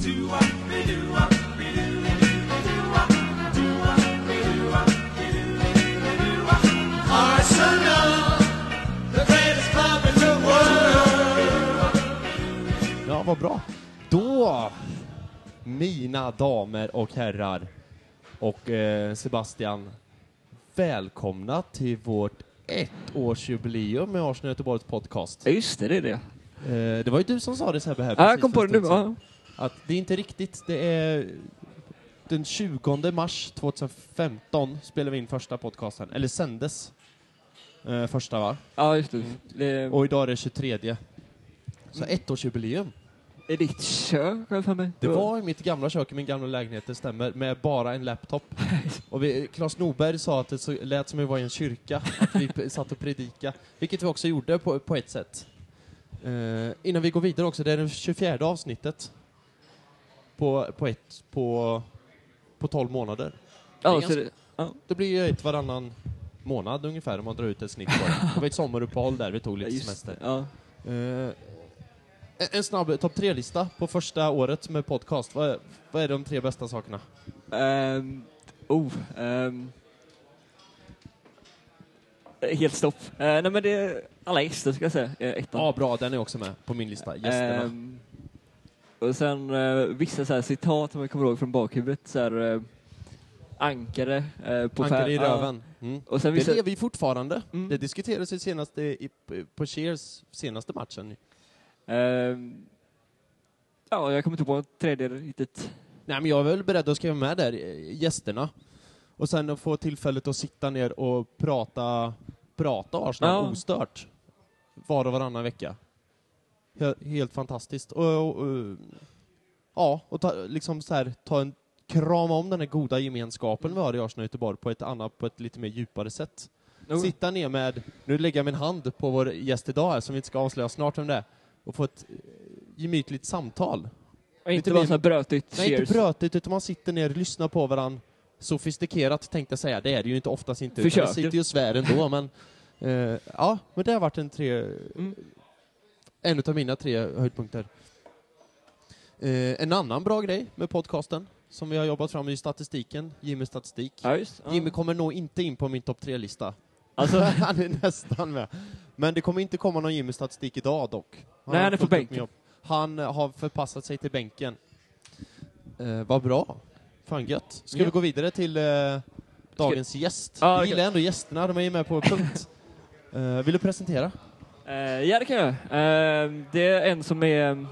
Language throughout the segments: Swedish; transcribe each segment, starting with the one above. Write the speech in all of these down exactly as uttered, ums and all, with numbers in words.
Ja, vad bra. Då, mina damer och herrar och eh, Sebastian, välkomna till vårt ettårsjubileum med Arsenal Göteborgs podcast. Ja, just det, det är det. Eh, det var ju du som sa det så här. Ja, jag kom på det nu. Ja. Att det är inte riktigt, det är den tjugonde mars tjugohundrafemton spelar vi in första podcasten, eller sändes eh, första, va? Ja, just det. Mm. det. Och idag är det tjugotredje. Så ettårsjubileum. Är ditt kök, har jag för mig? Det var i mitt gamla kök i min gamla lägenhet, det stämmer, med bara en laptop. Och vi, Claes Norberg sa att det så, lät som att vi var i en kyrka, att vi p- satt och predika, vilket vi också gjorde på, på ett sätt. Uh, innan vi går vidare också, det är det tjugofjärde avsnittet på, på ett på, på tolv månader. Det, Ja, ganska, så det, ja. det blir ju ett varannan månad ungefär om man drar ut ett snitt på det. Det var ett sommaruppehåll där vi tog lite Ja, just semester. det, ja. Uh, en, en snabb topp tre-lista på första året med podcast. Vad är, vad är de tre bästa sakerna? Um, oh, um, helt stopp. Uh, nej, men det är alla gäster, ska jag säga. Ettan. Ja, bra. Den är också med på min lista. Gästerna. Um, och sen uh, vissa så här citat som jag kommer ihåg från bakhuvudet. Så här, uh, ankare uh, på Ankare fär- i röven. Mm. Och sen vissa... Det lever vi fortfarande. Mm. Det diskuterades ju senast i, på Cheers senaste matchen. Um, ja, jag kommer inte på ett tredje riktigt. Nej, men jag är väl beredd att skriva med där, gästerna. Och sen att få tillfället att sitta ner och prata, prata Arsenal ja. ostört. Var och varannan vecka. Helt, helt fantastiskt. Och, och, och, ja, och ta, liksom så här, ta en krama om den här goda gemenskapen mm. vi har i Arsenal Göteborg på ett annat, på ett lite mer djupare sätt. Mm. Sitta ner med, nu lägger jag min hand på vår gäst idag här, som vi inte ska avslöja snart om det, och få ett gemytligt samtal. Och inte bara så här brötigt. Nej, cheers. inte brötigt, utan man sitter ner och lyssnar på varandra sofistikerat, tänkte jag säga. Det är det ju inte oftast inte. Utan det sitter ju och svär ändå, men eh, ja, men det har varit en tre mm. en av mina tre höjdpunkter. Eh, en annan bra grej med podcasten som vi har jobbat fram i statistiken, Jimmy statistik. Ja, just, ja. Jimmy kommer nog inte in på min topp tre-lista. Alltså. Han är nästan med. Men det kommer inte komma någon Jimmy statistik idag dock. Han Nej, han är på bänken. Han har förpassat sig till bänken. Eh, vad bra. Fan gött. Ska ja. vi gå vidare till eh, dagens Ska... gäst? Ah, jag gillar ändå gästerna, de är ju med på punkt. eh, vill du presentera? Uh, ja, det kan jag. Uh, det är en som är...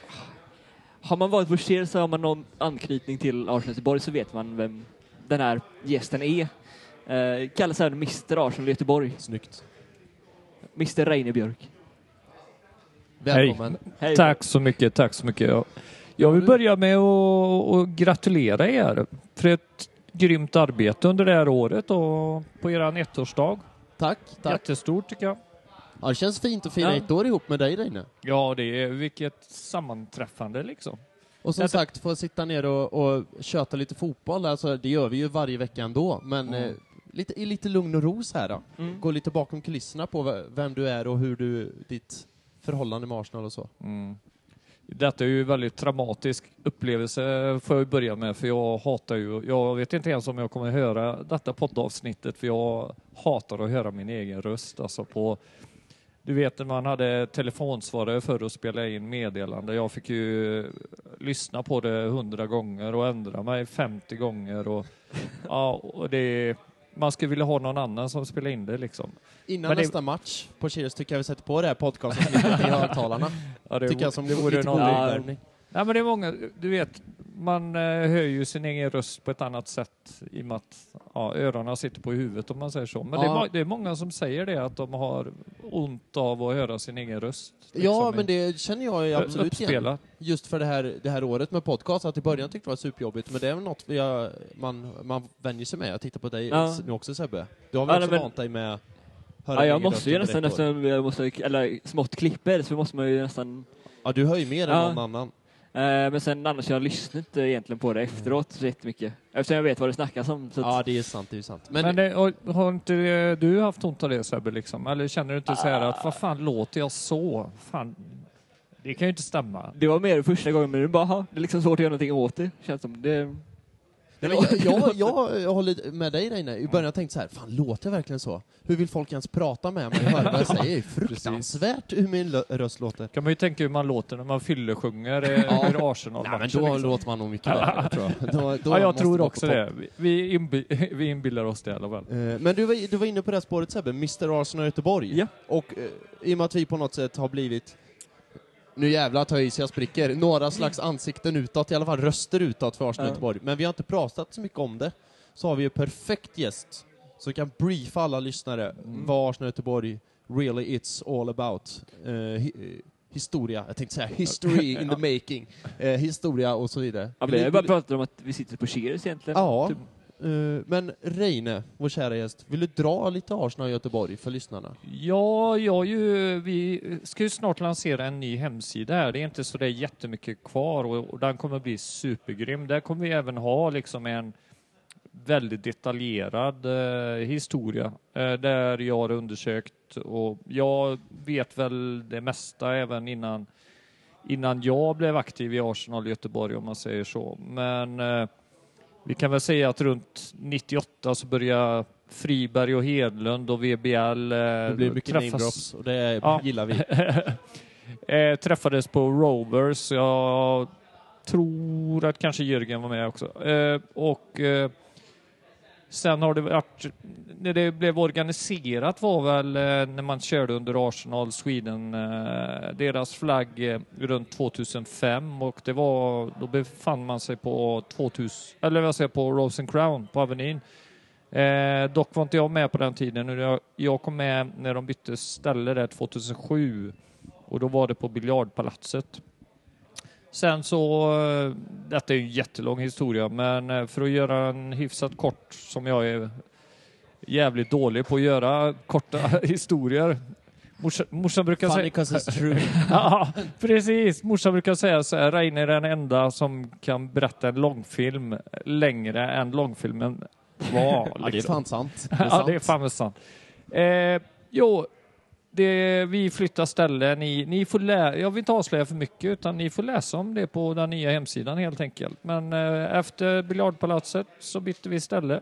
Har man varit på Cheers så har man någon anknytning till Arsenal Göteborg, så vet man vem den här gästen är. Uh, kallas här mister Arsenal Göteborg. Snyggt. mister Reine Björk. Välkommen. Hej. Hej. Tack så mycket, tack så mycket. Jag, jag vill börja med att, att gratulera er för ett grymt arbete under det här året och på er ettårsdag. Tack, tack. Jättestort tycker jag. Ja, det känns fint att fira ja. ett år ihop med dig, Reine. Ja, det är vilket sammanträffande liksom. Och som Jag sagt, få sitta ner och, och köta lite fotboll. Alltså, det gör vi ju varje vecka ändå. Men mm. eh, lite, i lite lugn och ros här då. Mm. Gå lite bakom kulisserna på vem du är och hur du, ditt förhållande med Arsenal och så. Mm. Detta är ju en väldigt traumatisk upplevelse får jag börja med, för jag hatar ju, jag vet inte ens om jag kommer höra detta poddavsnittet, för jag hatar att höra min egen röst. Alltså på, du vet när man hade telefonsvarare för att spela in meddelande, jag fick ju lyssna på det hundra gånger och ändra mig femtio gånger och ja, och det man skulle vilja ha någon annan som spelar in det liksom. Innan det... nästa match på Cheers tycker jag vi sätter på det här podcastet i högtalarna. Ja, det tycker jag som det vore lite någon uppvärmning. Nej, men det är många, du vet, man eh, hör ju sin egen röst på ett annat sätt i och med att ja, öronen sitter på huvudet om man säger så. Men ja. det, är, det är många som säger det, att de har ont av att höra sin egen röst. Liksom, ja, men det känner jag absolut uppspela. igen. Just för det här, det här året med podcast, att i början tyckte det var superjobbigt, men det är väl något vi har, man, man vänjer sig med. Jag tittar på dig ja. nu också, Sebbe. Du har väl ja, också men... vant dig med ja, jag måste ju nästan, nästan jag måste, eller smått klipper, så måste man ju nästan... Ja, du hör ju mer ja. än någon annan. Uh, men sen annars jag lyssnar inte egentligen på det efteråt så jättemycket. Eftersom jag vet vad det snackas om. Så att... Ja, det är sant, det är sant. Men, men det, har inte du haft ont av det, Sebbe, liksom? Eller känner du inte uh. så här att vad fan låter jag så? Fan. Det kan ju inte stämma. Det var mer första gången, men det är bara, ha, det är liksom svårt att göra någonting åt det. Känns som det. Nej, men jag, jag, jag, jag håller med dig där inne. I början jag tänkte så här, fan låter jag verkligen så? Hur vill folk ens prata med mig och höra vad jag säger? Det är fruktansvärt hur min lö- röst låter. Kan man ju tänka hur man låter när man fyller sjunger eh, Ja. ur Arsenal. Nej, men då liksom. låter man nog mycket bättre, tror jag. Då, då Ja, jag måste tror man också på det. Vi, vi, inbi- vi inbillar oss det i alla fall. Eh, Men du var, du var inne på det här spåret, Sebbe, mister Arsenal Göteborg. Ja. Och eh, i och med att vi på något sätt har blivit, nu jävlar tar jag i så jag spricker, några slags ansikten utåt, i alla fall röster utåt för Arsenal Ja. Göteborg. Men vi har inte pratat så mycket om det. Så har vi ju perfekt gäst som kan briefa alla lyssnare Mm. vad Arsenal Göteborg really it's all about. Eh, hi- historia, jag tänkte säga history in the making. Eh, historia och så vidare. Ja, vi har bara pratat om att vi sitter på Cheers egentligen. Ja. Typ. Eh, men Reine, vår kära gäst, vill du dra lite Arsenal Göteborg för lyssnarna? Ja, jag ju, vi ska ju snart lansera en ny hemsida här. Det är inte så det är jättemycket kvar och, och den kommer bli supergrym. Där kommer vi även ha liksom en väldigt detaljerad eh, historia eh, där jag har undersökt och jag vet väl det mesta även innan innan jag blev aktiv i Arsenal Göteborg, om man säger så. Men eh, vi kan väl säga att runt nittioåtta så började Friberg och Hedlund och V B L eh, Det blir mycket name drops och det Ja. gillar vi. eh, träffades på Rovers. Jag tror att kanske Jörgen var med också. Eh, och eh, sen har det varit, när det blev organiserat var väl eh, när man körde under Arsenal Sweden eh, deras flagg eh, runt tvåtusenfem och det var, då befann man sig på tvåtusen, eller vad säger jag, på Rose and Crown på Avenyn. Eh, dock var inte jag med på den tiden. Jag, jag kom med när de bytte ställe där tvåtusensju och då var det på Biljardpalatset. Sen så, eh, detta är ju en jättelång historia, men eh, för att göra en hyfsat kort, som jag är jävligt dålig på att göra korta historier. Morsan, morsan brukar Funny säga... 'cause it's true. Ja, precis. Morsan brukar säga så här, Reine är den enda som kan berätta en långfilm längre än långfilmen var. Ja, det är liksom. fan sant. Det är Ja, sant. det är fan väl sant. Eh, jo, det, vi flyttar ställen. Ni, ni får lä- jag vill inte avslöja för mycket, utan ni får läsa om det på den nya hemsidan helt enkelt. Men eh, efter Biljardpalatset så bytte vi ställe.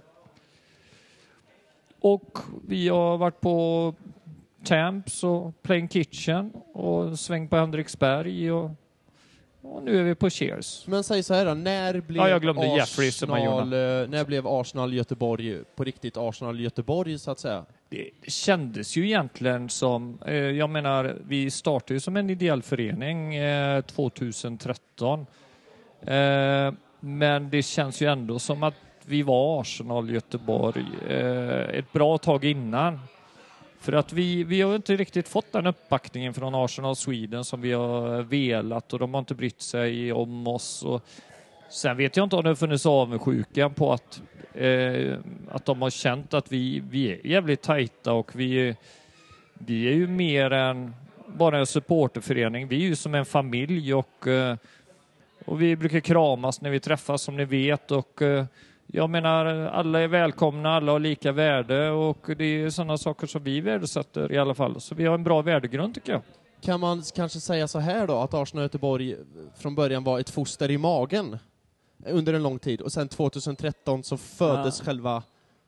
Och vi har varit på Tamps och Plain Kitchen och sväng på Henriksberg och, och nu är vi på Cheers. Men säg så här då, när blev Ja, jag glömde Jeffrey som man Arsenal, eh, när blev Arsenal Göteborg på riktigt Arsenal Göteborg så att säga? Det kändes ju egentligen som, eh, jag menar, vi startade ju som en ideell förening eh, tjugohundratretton. Eh, men det känns ju ändå som att vi var Arsenal Göteborg eh, ett bra tag innan. För att vi, vi har inte riktigt fått den uppbackningen från Arsenal Sweden som vi har velat och de har inte brytt sig om oss. Och sen vet jag inte om det har funnits avundsjukan på att, eh, att de har känt att vi, vi är jävligt tajta och vi, vi är ju mer än bara en supporterförening. Vi är ju som en familj och, eh, och vi brukar kramas när vi träffas som ni vet och eh, jag menar, alla är välkomna, alla har lika värde och det är sådana saker som vi värdesätter i alla fall. Så vi har en bra värdegrund tycker jag. Kan man kanske säga så här då, att Arsenal Göteborg från början var ett foster i magen under en lång tid och sen tjugotretton så föddes Ja. själva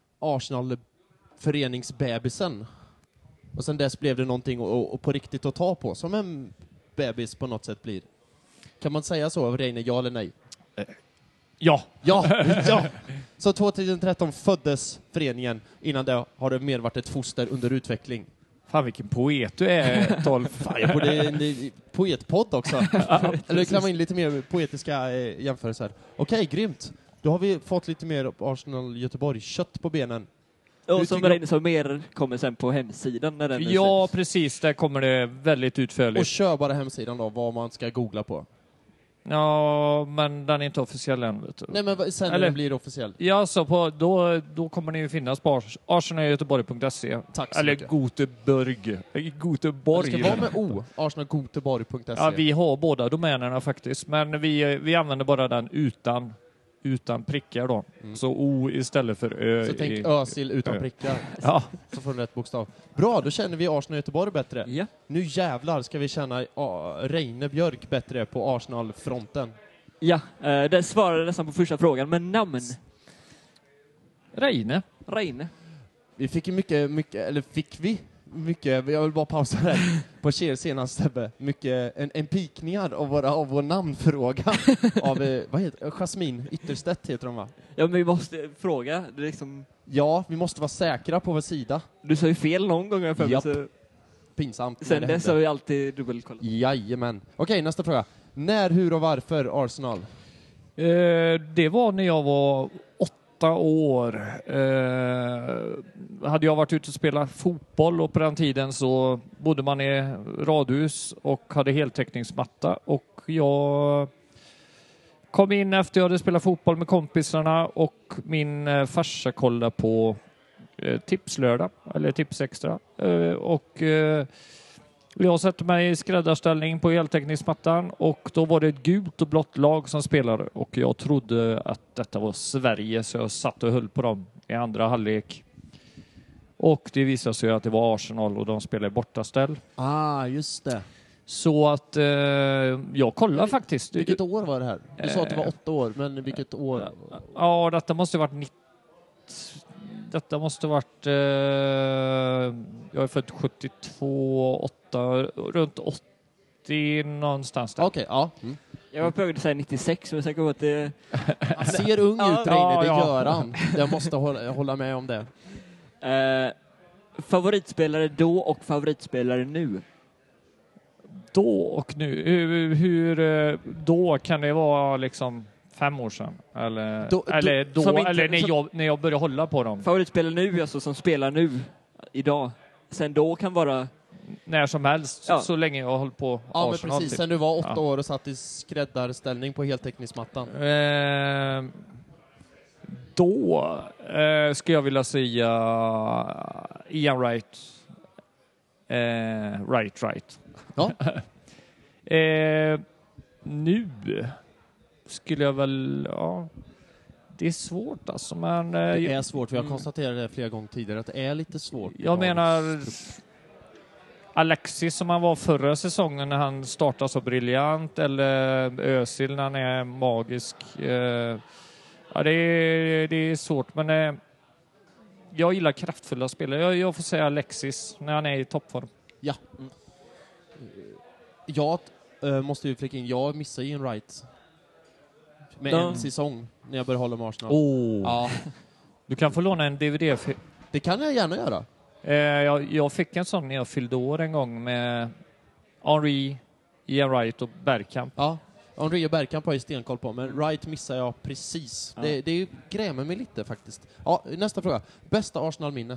Arsenal-föreningsbebisen. Och sen dess blev det någonting och, och på riktigt att ta på, som en bebis på något sätt blir. Kan man säga så, Reine, ja eller nej? Ja. Ja, ja. Så tjugotretton föddes föreningen, innan det har det mer varit ett foster under utveckling. Fan vilken poet du är, Tolf. Fan, jag borde en poetpodd också. Eller klämma in lite mer poetiska eh, jämförelser. Okej, grymt. Då har vi fått lite mer Arsenal Göteborg kött på benen. Och Du som tycker- Reine sa, mer kommer sen på hemsidan när den Ja, släpps. precis. Där kommer det väldigt utförligt. Och kör bara hemsidan då, vad man ska googla på. Ja, men den är inte officiell än, vet du. Nej, men vad- sen när Eller- den blir officiell. Ja, så på, då, då kommer ni ju finnas på arsenal göteborg punkt se. Tack så Eller mycket. Goteborg. Eh, Goteborg. Det ska vara med O. arsenal göteborg punkt se. Ja, vi har båda domänerna faktiskt, men vi, vi använder bara den utan utan prickar då. Mm. Så O istället för Ö. Så i, tänk Özil utan Ö. prickar. Ja. Så får du rätt bokstav. Bra, då känner vi Arsenal-Göteborg bättre. Ja. Nu jävlar ska vi känna uh, Reine Björk bättre på Arsenal-fronten. Ja, eh, det svarade nästan på första frågan, men namn? Reine. Reine. Vi fick ju mycket, mycket, eller fick vi? Mycket, jag vill bara pausa där på Cher senast Sebbe. Mycket, en, en pikningar av, våra, av vår namnfråga av, eh, vad heter Jasmin Ytterstedt heter de va? Ja, men vi måste fråga. Det är liksom, Ja, vi måste vara säkra på vår sida. du sa ju fel någon gång för mig, Japp. så Pinsamt. sen när det dess har hände. vi alltid dubbelkollat. Jajamän. Okej, nästa fråga. När, hur och varför Arsenal? Eh, det var när jag var åtta år. Eh, hade jag varit ute och spelat fotboll och på den tiden så bodde man i radhus och hade heltäckningsmatta och jag kom in efter jag hade spelat fotboll med kompisarna och min eh, farsa kollade på eh, Tipslördag eller Tips Extra eh, och eh, jag satte mig i skräddarställning på heltäckningsmattan och då var det ett gult och blått lag som spelade och jag trodde att detta var Sverige så jag satt och höll på dem i andra halvlek. Och det visade sig att det var Arsenal och de spelade bortaställ. Ah, just det. Så att eh, jag kollade faktiskt. Vilket år var det här? Du sa att det var Eh, åtta år, men vilket år? Ja, detta måste ha varit nittio. Detta måste ha varit... Eh, jag är född sjuttiotvå, åtta, runt åttio någonstans där. Okej, ja. Mm. Jag var på väg att säga nittiosex, men jag är säker på att det... Han ser ung Ja. ut, Reine, Ja, det ja. gör han. Jag måste hålla, hålla med om det. Eh, favoritspelare då och favoritspelare nu? Då och nu. Hur, hur eh, då kan det vara liksom fem år sedan? Eller Då- då- eller, då, som inte- eller när, som- jag, när jag började hålla på dem. Favoritspelare nu, alltså som spelar nu, idag. Sen då kan vara... När som helst, Ja. så länge jag har hållit på Ja, men Arsenal. precis. typ. Sen du var åtta Ja. år och satt i skräddarställning på heltäckningsmattan. Eh, då eh, ska jag vilja säga Ian Wright. Eh, right, right. Ja. eh, nu skulle jag väl... Ja, det är svårt alltså, men... Eh, Det är svårt, vi har Mm. konstaterat det flera gånger tidigare, att det är lite svårt. Jag menar Alexis som han var förra säsongen när han startade så briljant, eller Özil när han är magisk. Eh, Ja, det är, det är svårt, men eh, jag gillar kraftfulla spelare. Jag, jag får säga Alexis när han är i toppform. Ja. Mm. Jag äh, måste ju flika in, jag missade Ian Wright. Med Ja. en säsong när jag började hålla med Arsenal. Oh. Ja, Du kan få låna en D V D. För, det kan jag gärna göra. eh, jag, jag fick en sån när jag fyllde år en gång med Henry, Ian Wright och Bergkamp. Ja. Henry och Bergkamp har ju stenkoll på, men Wright missar jag precis. Ja. Det, det grämer mig lite faktiskt. Ja, nästa fråga. Bästa Arsenal-minne?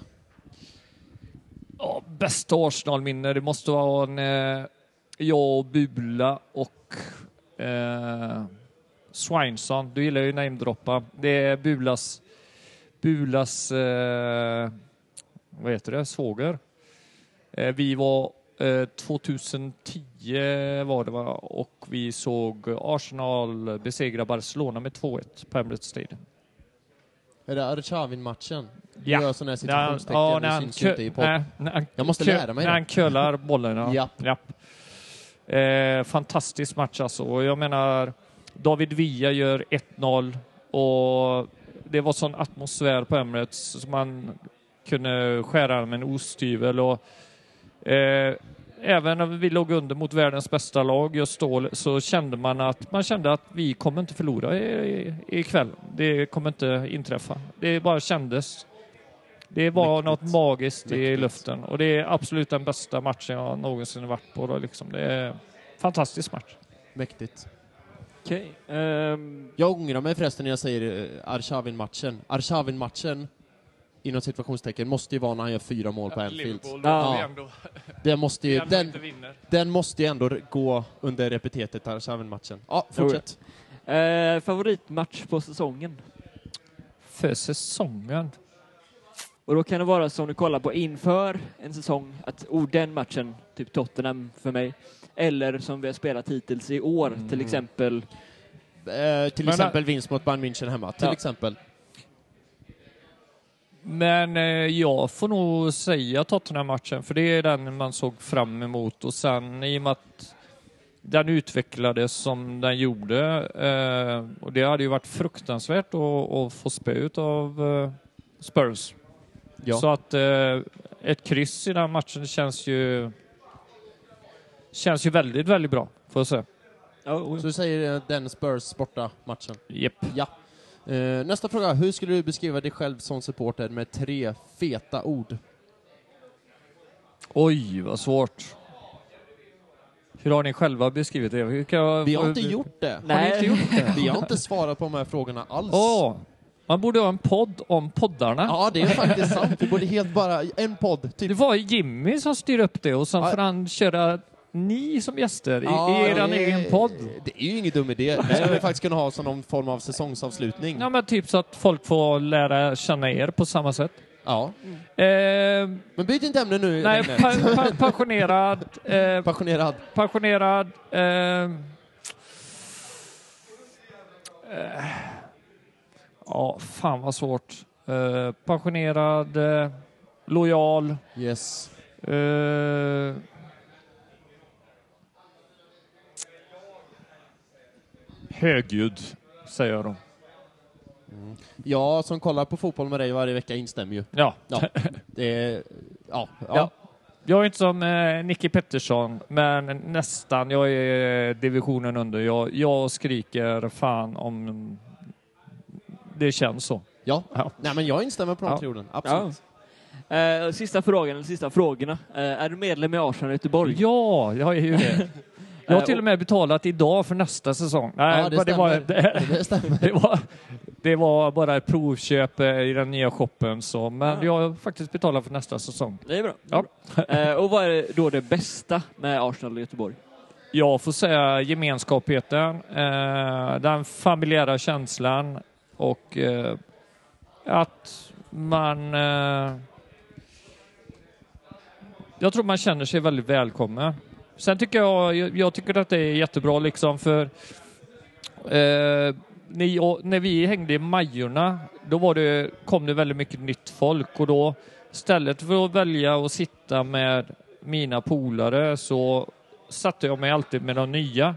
Ja, bästa Arsenal-minne, det måste vara när jag och Bula och eh, Swineson, du gillar ju namedroppa, det är Bulas, Bulas eh, vad heter det, svåger. Eh, vi var eh, tjugohundratio var det va, och vi såg Arsenal besegra Barcelona med två ett på Emirates Stadium. Är det Arshavin-matchen? Ja. Du gör sådana här När han- citationstecken, ja, det när han syns ju inte i kö- podd. nej, när han Jag måste kö- lära mig När det. han kölar bollen. Ja. Japp. Japp. Eh, fantastisk match alltså. Och jag menar, David Villa gör ett noll och det var sån atmosfär på Emirates som man kunde skära med en osthyvel. Och, eh, även när vi låg under mot världens bästa lag just då, så kände man att man kände att vi kommer inte förlora i, i, ikväll. Det kommer inte inträffa. Det bara kändes. Det var Mäktigt. något magiskt i Mäktigt. luften och det är absolut den bästa matchen jag någonsin varit på. Då, liksom. Det är en fantastisk match. Mäktigt. Okej. ehm, Jag ångrar mig förresten när jag säger eh, Arshavin-matchen. Arshavin-matchen, inom situationstecken, måste ju vara när han gör fyra mål på Anfield. Ja. Det måste ju, den, vinner. den måste ju ändå gå under repitetet, Arshavin-matchen. Ja, fortsätt. eh, favoritmatch på säsongen? För säsongen. Och då kan det vara som du kollar på inför en säsong, att oh, den matchen, typ Tottenham för mig. Eller som vi har spelat hittills i år, Mm. till exempel Eh, till Men, exempel vinst mot Bayern München hemma, till Ja. exempel. Men eh, jag får nog säga Tottenham-matchen, för det är den man såg fram emot. Och sen i och med att den utvecklades som den gjorde, eh, och det hade ju varit fruktansvärt att, att få spö ut av eh, Spurs. Ja. Så att eh, ett kryss i den matchen känns ju känns ju väldigt, väldigt bra, får jag säga. Ja, oh, Så du säger eh, den Spurs borta matchen. Japp. Ja. Eh, nästa fråga. Hur skulle du beskriva dig själv som supporter med tre feta ord? Oj, vad svårt. Hur har ni själva beskrivit det? Hur kan jag, Vi har inte gjort det. Har ni inte gjort det? Vi har inte svarat på de här frågorna alls. Åh, man borde ha en podd om poddarna. Ja, det är faktiskt sant. Vi borde helt bara... En podd, typ. Det var Jimmy som styrde upp det och sen Ja. får han köra ni som gäster i, Ja, i er det- egen podd. Det är ju ingen dum idé. Det skulle vi faktiskt kunna ha som någon form av säsongsavslutning. Ja, men typ så att folk får lära känna er på samma sätt. Ja. Eh, Men byt inte ämne nu. nej, Reine. pa, pa, passionerad. Eh, Passionerad. passionerad. Eh, eh, ja, fan vad svårt. Eh, passionerad. Eh, lojal. Yes. Eh, högljudd, säger jag då. Jag som kollar på fotboll med dig varje vecka instämmer ju. Ja. Ja. Det är... Ja. ja. Ja. Jag är inte som eh, Nicky Pettersson, men nästan. Jag är divisionen under. Jag, jag skriker fan om det känns så. Ja. Ja. Nej, men jag instämmer på de Ja. tre orden. Absolut. ja. Eh, sista frågan, eller sista frågorna. Eh, är du medlem i Arsenal Göteborg? Ja, jag är ju det. Jag har till och med betalat idag för nästa säsong. Nej, Ja, det men det, var, stämmer. det, Det stämmer. det, var, det var bara ett provköp eh, i den nya shoppen. Så, men jag har faktiskt betalat för nästa säsong. Det är bra. Ja. Eh, och vad är då det bästa med Arsenal Göteborg? Jag får säga gemenskapen, eh, den familjära känslan och eh, att man... Eh, jag tror man känner sig väldigt välkommen. Sen tycker jag, jag, jag tycker att det är jättebra liksom för eh, ni, och, när vi hängde i Majorna, då var det, kom det väldigt mycket nytt folk och då istället för att välja att sitta med mina polare så satte jag mig alltid med de nya.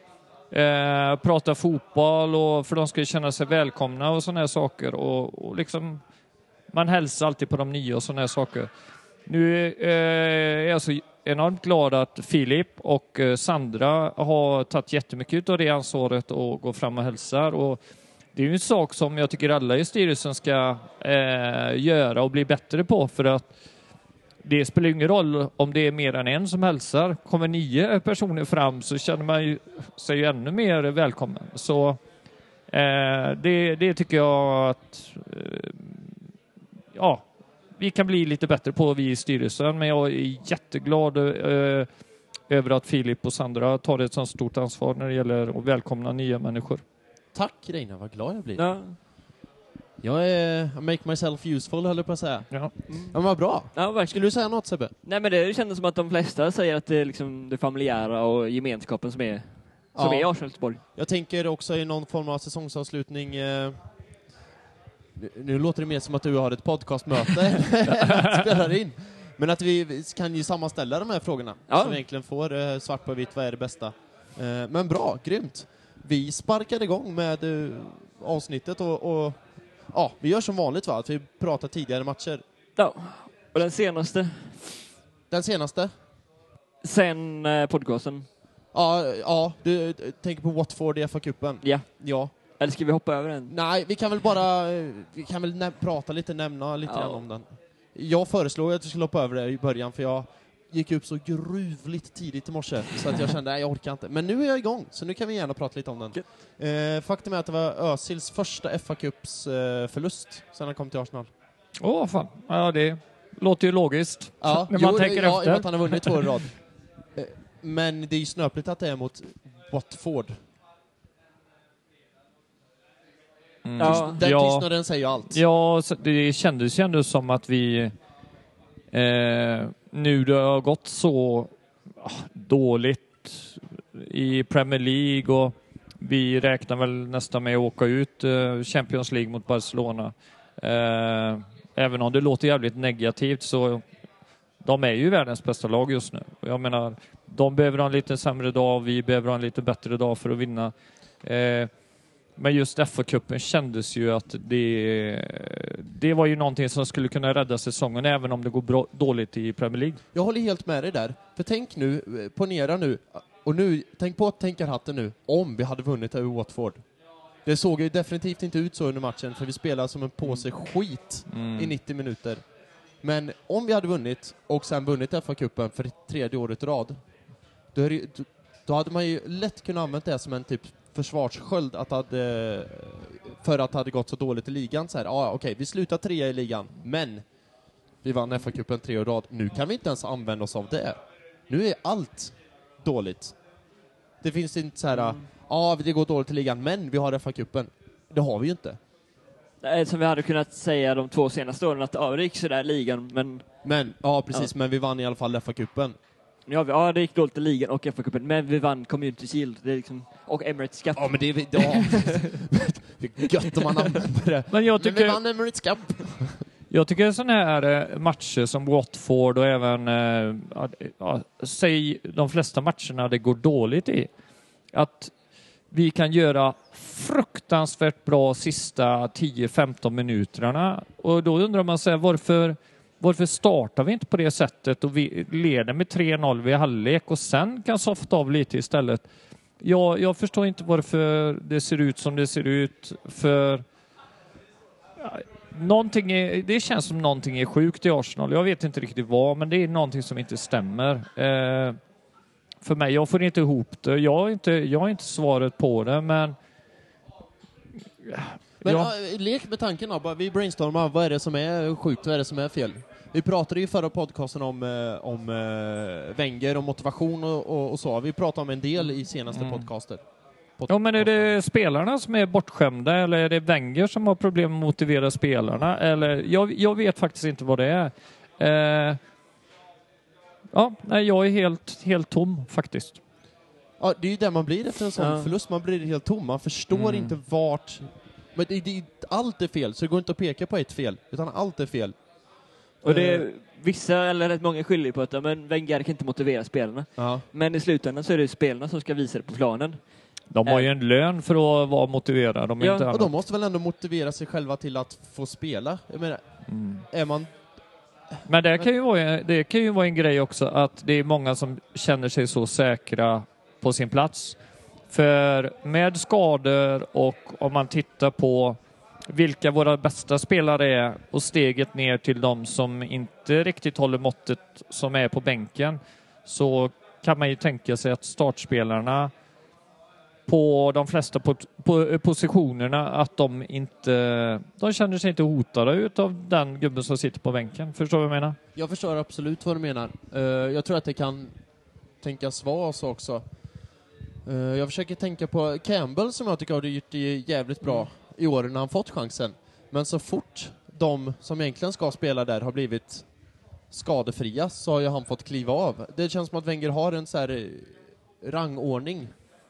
Eh, prata fotboll och för de skulle känna sig välkomna och såna här saker och, och liksom man hälsar alltid på de nya och såna här saker. Nu eh, är jag så enormt glad att Filip och eh, Sandra har tagit jättemycket av det ansvaret och går fram och hälsar. Och det är ju en sak som jag tycker alla i styrelsen ska eh, göra och bli bättre på, för att det spelar ingen roll om det är mer än en som hälsar. Kommer nio personer fram så känner man ju, sig ju ännu mer välkommen. Så eh, det, det tycker jag att eh, ja, vi kan bli lite bättre på, vi i styrelsen, men jag är jätteglad eh, över att Filip och Sandra tar ett så stort ansvar när det gäller att välkomna nya människor. Tack Reina, vad glad jag blir. Ja. Jag är... I make myself useful, höll jag på att säga. Ja. Ja, men vad bra. Ja, verkligen. Skulle du säga något, Sebbe? Nej, men det kändes som att de flesta säger att det är liksom det familjära och gemenskapen som är, som Ja. är Arsenal Göteborg. Jag tänker också i någon form av säsongsavslutning... Eh, nu, nu låter det mer som att du har ett podcastmöte spelar in. Men att vi vi kan ju sammanställa de här frågorna. Ja. Så vi egentligen får eh, svart på vitt, vad är det bästa. Eh, men bra, grymt. Vi sparkade igång med eh, avsnittet och, och ja, vi gör som vanligt, va? Att vi pratar tidigare matcher. Ja. Och den senaste, Den senaste? sen eh, podcasten. Ja, ja du eh, tänker på Watford i F A-cupen. Ja. Ja. Eller ska vi hoppa över den? Nej, vi kan väl bara eh, vi kan väl nä- prata lite, nämna lite Ja. grann om den. Jag föreslog att vi skulle hoppa över det i början, för jag gick upp så gruvligt tidigt i morse så att jag kände att jag orkar inte. Men nu är jag igång, så nu kan vi gärna prata lite om den. Eh, faktum är att det var Özils första F A-cups eh, förlust sedan han kom till Arsenal. Åh, fan. Ja, det låter ju logiskt. Ja, när man jo, tänker ja, i och med efter. att han har vunnit två i rad. Eh, Men det är ju snöpligt att det är mot Watford. Mm. Ja. Den Ja. tystnaden säger ju allt. Ja, så det kändes ju ändå som att vi eh, nu det har gått så ah, dåligt i Premier League och vi räknar väl nästan med att åka ut uh, Champions League mot Barcelona. Uh, även om det låter jävligt negativt så de är ju världens bästa lag just nu. Jag menar, de behöver ha en lite sämre dag, vi behöver ha en lite bättre dag för att vinna. Uh, men just F A-cupen kändes ju att det, det var ju någonting som skulle kunna rädda säsongen även om det går bra, dåligt i Premier League. Jag håller helt med dig där. För tänk nu, ponera nu, och nu, tänk på att tänka hatten nu, om vi hade vunnit över Watford. Det såg ju definitivt inte ut så under matchen, för vi spelade som en påse skit Mm. i nittio minuter. Men om vi hade vunnit, och sen vunnit F A-cupen för tredje året i rad, då, är det, då, då hade man ju lätt kunnat använda det som en typ försvarssköld att hade, för att det hade gått så dåligt i ligan. Så här, ah, okej, okay, vi slutar trea i ligan, men vi vann F A-cupen tre år i rad. Nu kan vi inte ens använda oss av det. Nu är allt dåligt. Det finns inte så här, ja, mm. ah, det går dåligt i ligan, men vi har F A-cupen. Det har vi ju inte. Som vi hade kunnat säga de två senaste åren att ja, det gick sådär ligan, men... Men, ja precis, ja. Men vi vann i alla fall F A-cupen. Ja, vi, ja, det gick dåligt i ligan och F A-cupen, men vi vann Community Shield det är liksom, och Emirates Cup. Ja, men det är, ja, det är gött om man använder det. Men, jag tycker, men vi vann Emirates Cup. Jag tycker sådana här matcher som Watford och även äh, ja, säg de flesta matcherna det går dåligt i, att vi kan göra fruktansvärt bra sista tio femton minuterna. Och då undrar man sig varför, varför startar vi inte på det sättet och vi leder med tre noll vid halvlek och sen kan softa av lite istället. Jag, jag förstår inte varför det ser ut som det ser ut, för ja, någonting är, det känns som någonting är sjukt i Arsenal. Jag vet inte riktigt vad, men det är någonting som inte stämmer. Eh, för mig, jag får inte ihop det. Jag har inte, jag har inte svaret på det, men... Men ja. äh, lek med tanken då. Bara, vi brainstormar, vad är det som är sjukt, vad är det som är fel? Vi pratade ju förra podcasten om, eh, om eh, Wenger och motivation och, och, och så. Vi pratade om en del i senaste mm. podcaster. Pod- ja, men är det spelarna som är bortskämda eller är det Wenger som har problem med att motivera spelarna? Eller, jag, jag vet faktiskt inte vad det är. Eh, ja, nej, jag är helt, helt tom faktiskt. Ja, det är ju där man blir efter en sån ja. förlust. Man blir helt tom. Man förstår mm. inte vart... Men det, det, allt är fel, så det går inte att peka på ett fel. Utan allt är fel. Och det är vissa, eller rätt många skyller på att men Wenger kan inte motivera spelarna. Ja. Men i slutändan så är det spelarna som ska visa det på planen. De har ju en lön för att vara motiverade. De är ja. inte och de måste väl ändå motivera sig själva till att få spela. Jag menar, mm. är man... Men det kan, ju vara, det kan ju vara en grej också att det är många som känner sig så säkra på sin plats. För med skador och om man tittar på vilka våra bästa spelare är och steget ner till de som inte riktigt håller måttet som är på bänken, så kan man ju tänka sig att startspelarna på de flesta på, på positionerna att de inte de känner sig inte hotade utav den gubben som sitter på bänken. Förstår du vad jag menar? Jag förstår absolut vad du menar. Uh, jag tror att det kan tänkas vara så också. Uh, jag försöker tänka på Campbell som jag tycker har gjort det jävligt bra mm. i år när han fått chansen. Men så fort de som egentligen ska spela där har blivit skadefria så har ju han fått kliva av. Det känns som att Wenger har en så här rangordning.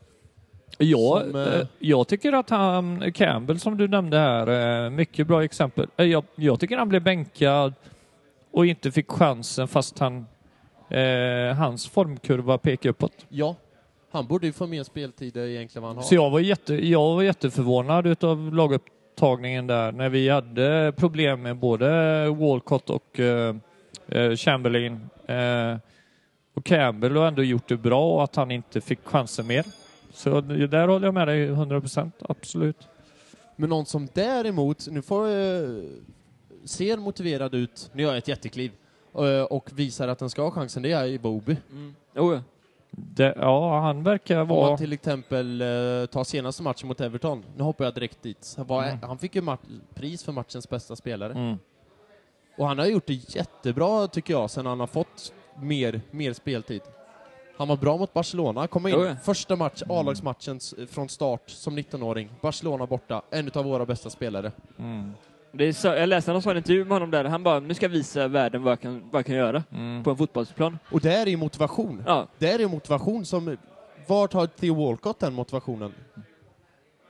Ja, som, eh, jag tycker att han, Campbell som du nämnde här, mycket bra exempel. Jag, jag tycker han blev bänkad och inte fick chansen fast han, eh, hans formkurva pekar uppåt. Ja, han borde ju få mer speltid egentligen vad han har. Så jag var, jätte, jag var jätteförvånad utav lagupptagningen där när vi hade problem med både Walcott och eh, Chamberlain. Eh, och Campbell har ändå gjort det bra och att han inte fick chansen mer. Så där håller jag med dig hundra procent, absolut. Men någon som däremot, nu får uh, ser motiverad ut, nu gör jag ett jättekliv, uh, och visar att den ska ha chansen, det är i Bobby. Mm. Oh, ja. Det, ja, han verkar vara... Om man till exempel uh, tar senaste matchen mot Everton, nu hoppar jag direkt dit. Han, var, mm. han fick ju mat- pris för matchens bästa spelare. Mm. Och han har gjort det jättebra tycker jag, sen han har fått mer, mer speltid. Han var bra mot Barcelona. Kom in oh ja. första match, A-lagsmatchen från start som nittonåring. Barcelona borta. En av våra bästa spelare. Mm. Det är så, jag läste någon sån intervju med honom där. Han bara, nu ska jag visa världen vad jag kan, vad jag kan göra mm. på en fotbollsplan. Och det är ju motivation. Ja. Det är ju motivation som... Vart har Theo Walcott den motivationen?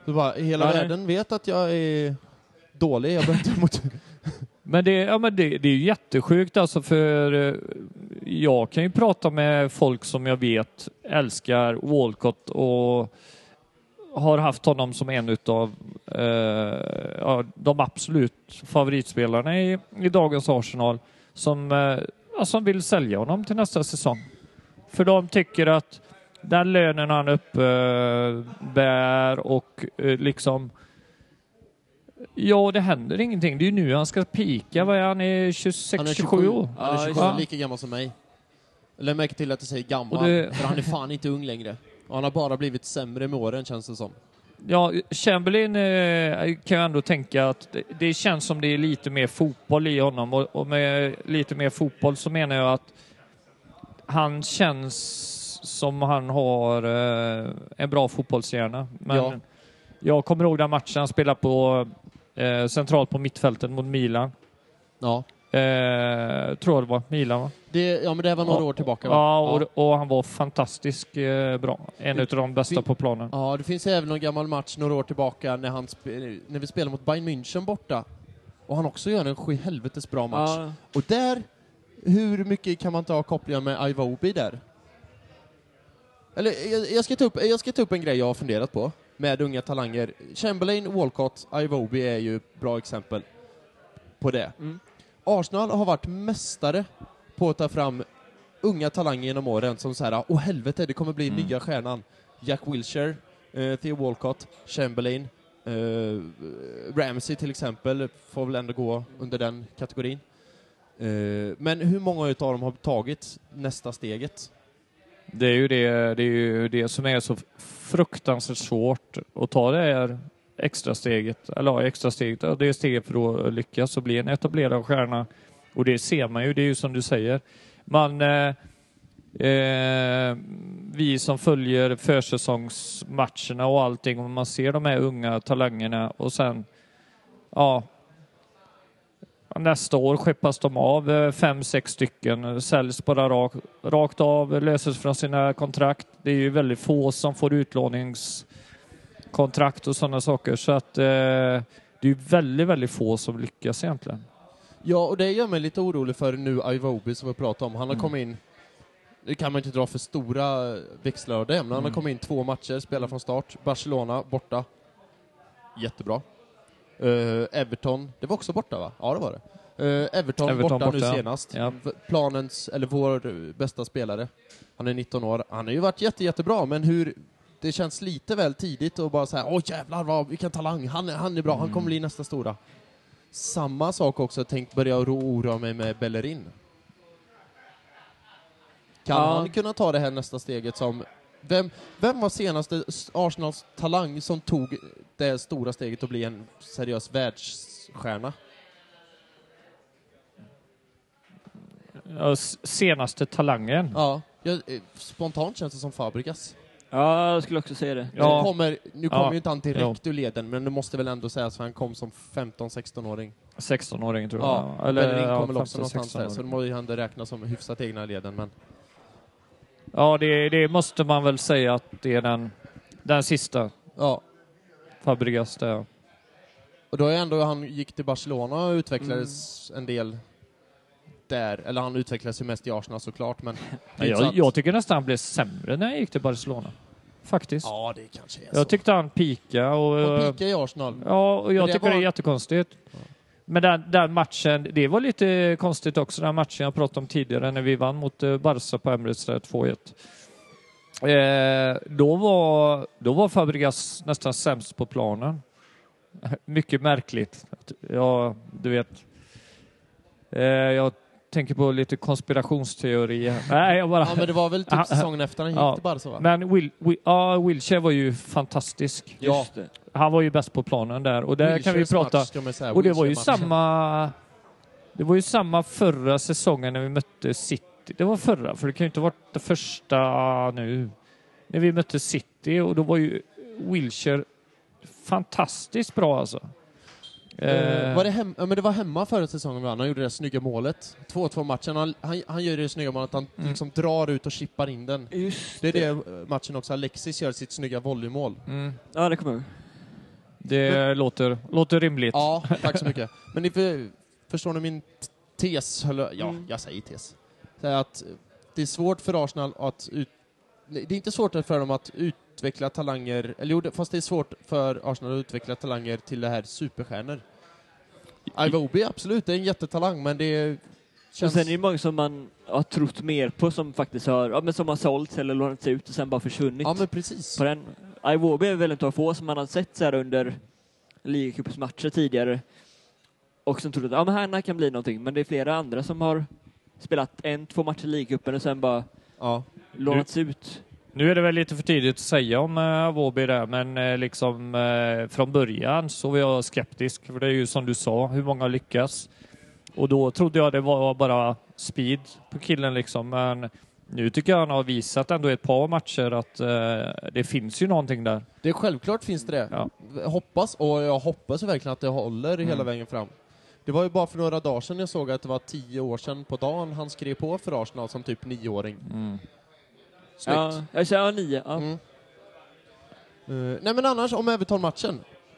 Så bara, hela Nej. världen vet att jag är dålig. Jag behöver inte mot... Men det, ja, men det, det är ju jättesjukt alltså, för eh, jag kan ju prata med folk som jag vet älskar Walcott och har haft honom som en utav eh, ja, de absolut favoritspelarna i, i dagens Arsenal som, eh, ja, som vill sälja honom till nästa säsong. För de tycker att den lönen han uppbär och eh, liksom ja, det händer ingenting. Det är ju nu han ska pika. Vad är han? Är tjugosex tjugosju år? Han är Ja, tjugosju, ja. lika gammal som mig. Lägg märke till att jag säger gammal, Och det- för han är fan inte ung längre. Och han har bara blivit sämre med åren, känns det som. Ja, Chamberlain eh, kan jag ändå tänka att det, det känns som det är lite mer fotboll i honom. Och, och med lite mer fotboll så menar jag att han känns som han har eh, en bra fotbollshjärna. Men Ja. jag kommer ihåg den matchen han spelade på eh, centralt på mittfältet mot Milan. Ja. Eh, tror det var Milan, va? Det, ja, men det var några Ja. år tillbaka, va? Ja, och, och han var fantastiskt eh, bra. En av de bästa Vi- på planen. Ja, det finns även någon gammal match några år tillbaka när, han spe, när vi spelade mot Bayern München borta. Och han också gör en sju helvetes bra match. Ja. Och där, hur mycket kan man ta kopplingar med Iwobi där? Eller, jag, jag, ska ta upp, jag ska ta upp en grej jag har funderat på med unga talanger. Chamberlain, Walcott, Iwobi är ju bra exempel på det. Mm. Arsenal har varit mästare på att ta fram unga talanger genom åren som så här, åh helvete, det kommer bli Mm. nya stjärnan. Jack Wilshere, eh, Theo Walcott, Chamberlain, eh, Ramsey till exempel, får väl ändå gå under den kategorin. Eh, men hur många utav dem har tagit nästa steget? Det är ju det, det, är ju det som är så fruktansvärt svårt att ta det här extra steget, eller ja, extra steget, ja, det är steget för att lyckas och bli en etablerad stjärna. Och det ser man ju, det är ju som du säger. Man, eh, eh, vi som följer försäsongsmatcherna och allting, och man ser de här unga talangerna och sen, ja, nästa år skeppas de av, eh, fem, sex stycken, säljs bara rakt, rakt av, löses från sina kontrakt. Det är ju väldigt få som får utlåningskontrakt och sådana saker, så att eh, det är ju väldigt, väldigt få som lyckas egentligen. Ja, och det gör mig lite orolig för nu Iwobi som vi pratade om. Han har Mm. kommit in, det kan man inte dra för stora växlar av det, men han har Mm. kommit in två matcher, spelar från start. Barcelona, borta. Jättebra. Uh, Everton, det var också borta, va? Ja, det var det. Uh, Everton, Everton borta, borta, nu ja. senast. Ja. V- Planens, eller vår eh, bästa spelare. Han är nitton år. Han har ju varit jätte, jättebra, men hur... Det känns lite väl tidigt och bara så här, åh jävlar, vad, vilken talang, han, är- han är bra, han kommer bli nästa stora. Samma sak också, jag tänkt börja oro- oroa mig med Bellerin. Kan Ja. han kunna ta det här nästa steget som... Vem, vem var senaste s- Arsenals talang som tog det stora steget att bli en seriös världsstjärna? Ja, s- senaste talangen. Ja, jag, eh, spontant känns det som Fabregas. Ja, jag skulle också säga det. Ja. Nu kommer, nu kommer Ja. ju inte han direkt ur leden, men det måste väl ändå sägas för han kom som femton-sexton-åring. sexton-åring tror jag. Ja, Eller, Bellerin ja, kommer väl också femton, någonstans där, så sexton-åring. det må ju ändå räknas som hyfsat egna leden, men... Ja, det, det måste man väl säga att det är den, den sista Ja, Fabregas där. och då är ändå han gick till Barcelona och utvecklades en del där, eller han utvecklades ju mest i Arsenal såklart, men... det är inte så Jag, att- jag tycker nästan han blev sämre när jag gick till Barcelona. Faktiskt. Ja, det kanske är så. Jag tyckte han pika och... Och pika i Arsenal. Ja, och jag Men det tycker var- det är jättekonstigt. Men den, den matchen, det var lite konstigt också, den matchen jag pratade om tidigare när vi vann mot eh, Barca på Emirates där, två ett. Eh, då, var, då var Fabregas nästan sämst på planen. Mycket märkligt. Ja, du vet. Eh, jag tänker på lite konspirationsteorier. Nej, jag bara... Ja, men det var väl Ah, typ säsongen efter han gick ja. till Barca, va? Men Will, Will, ja, Wilshere var ju fantastisk. Ja. Just det. Han var ju bäst på planen där. Och där kan vi Wilsheres prata... match, ska man säga. Och det var ju Wilshere-matchen. samma... Det var ju samma förra säsongen när vi mötte City. Det var förra, för det kan ju inte ha varit det första nu. När vi mötte City, och då var ju Wilshere fantastiskt bra alltså. Eh, var det, hem, ja, men det var hemma förra säsongen, va? Han gjorde det snygga målet. två två matchen. Han, han, han gör det snygga målet, han Mm. liksom drar ut och chippar in den. Just Det är det eh, matchen också. Alexis gör sitt snygga volleymål. Mm. Ja, det kommer jag ihåg. Det Men- låter, låter rimligt. Ja, tack så mycket. Men ni för, förstår ni min t- tes? Eller, ja, Mm. jag säger tes. Så att det är svårt för Arsenal att ut, det är inte svårt för dem att utveckla talanger, eller jo, det- fast det är svårt för Arsenal att utveckla talanger till det här superstjärnor. Iwobi, absolut, det är en jättetalang, men det Och känns... sen är det många som man har trott mer på som faktiskt har, ja, men som har sålts eller lånats ut och sen bara försvunnit. Ja, men precis. På den, Iwobi är väl inte att få som man har sett så här under ligacupsmatcher tidigare. Och som trodde att ja, men här kan bli någonting. Men det är flera andra som har spelat en, två matcher i ligacupen och sen bara Ja. lånats ut. Nu är det väl lite för tidigt att säga om uh, Wåby där, men uh, liksom uh, från början så var jag skeptisk. För det är ju som du sa, hur många lyckas. Och då trodde jag det var bara speed på killen liksom. Men nu tycker jag han har visat ändå ett par matcher att uh, det finns ju någonting där. Det är självklart finns det det. Ja. Hoppas, och jag hoppas verkligen att det håller Mm. hela vägen fram. Det var ju bara för några dagar sedan jag såg att det var tio år sedan på dagen han skrev på för Arsenal som typ nioåring. Mm. Snyggt. Ja, jag säger ja, nio. Ja. Mm. Uh, nej men annars, om Everton-matchen.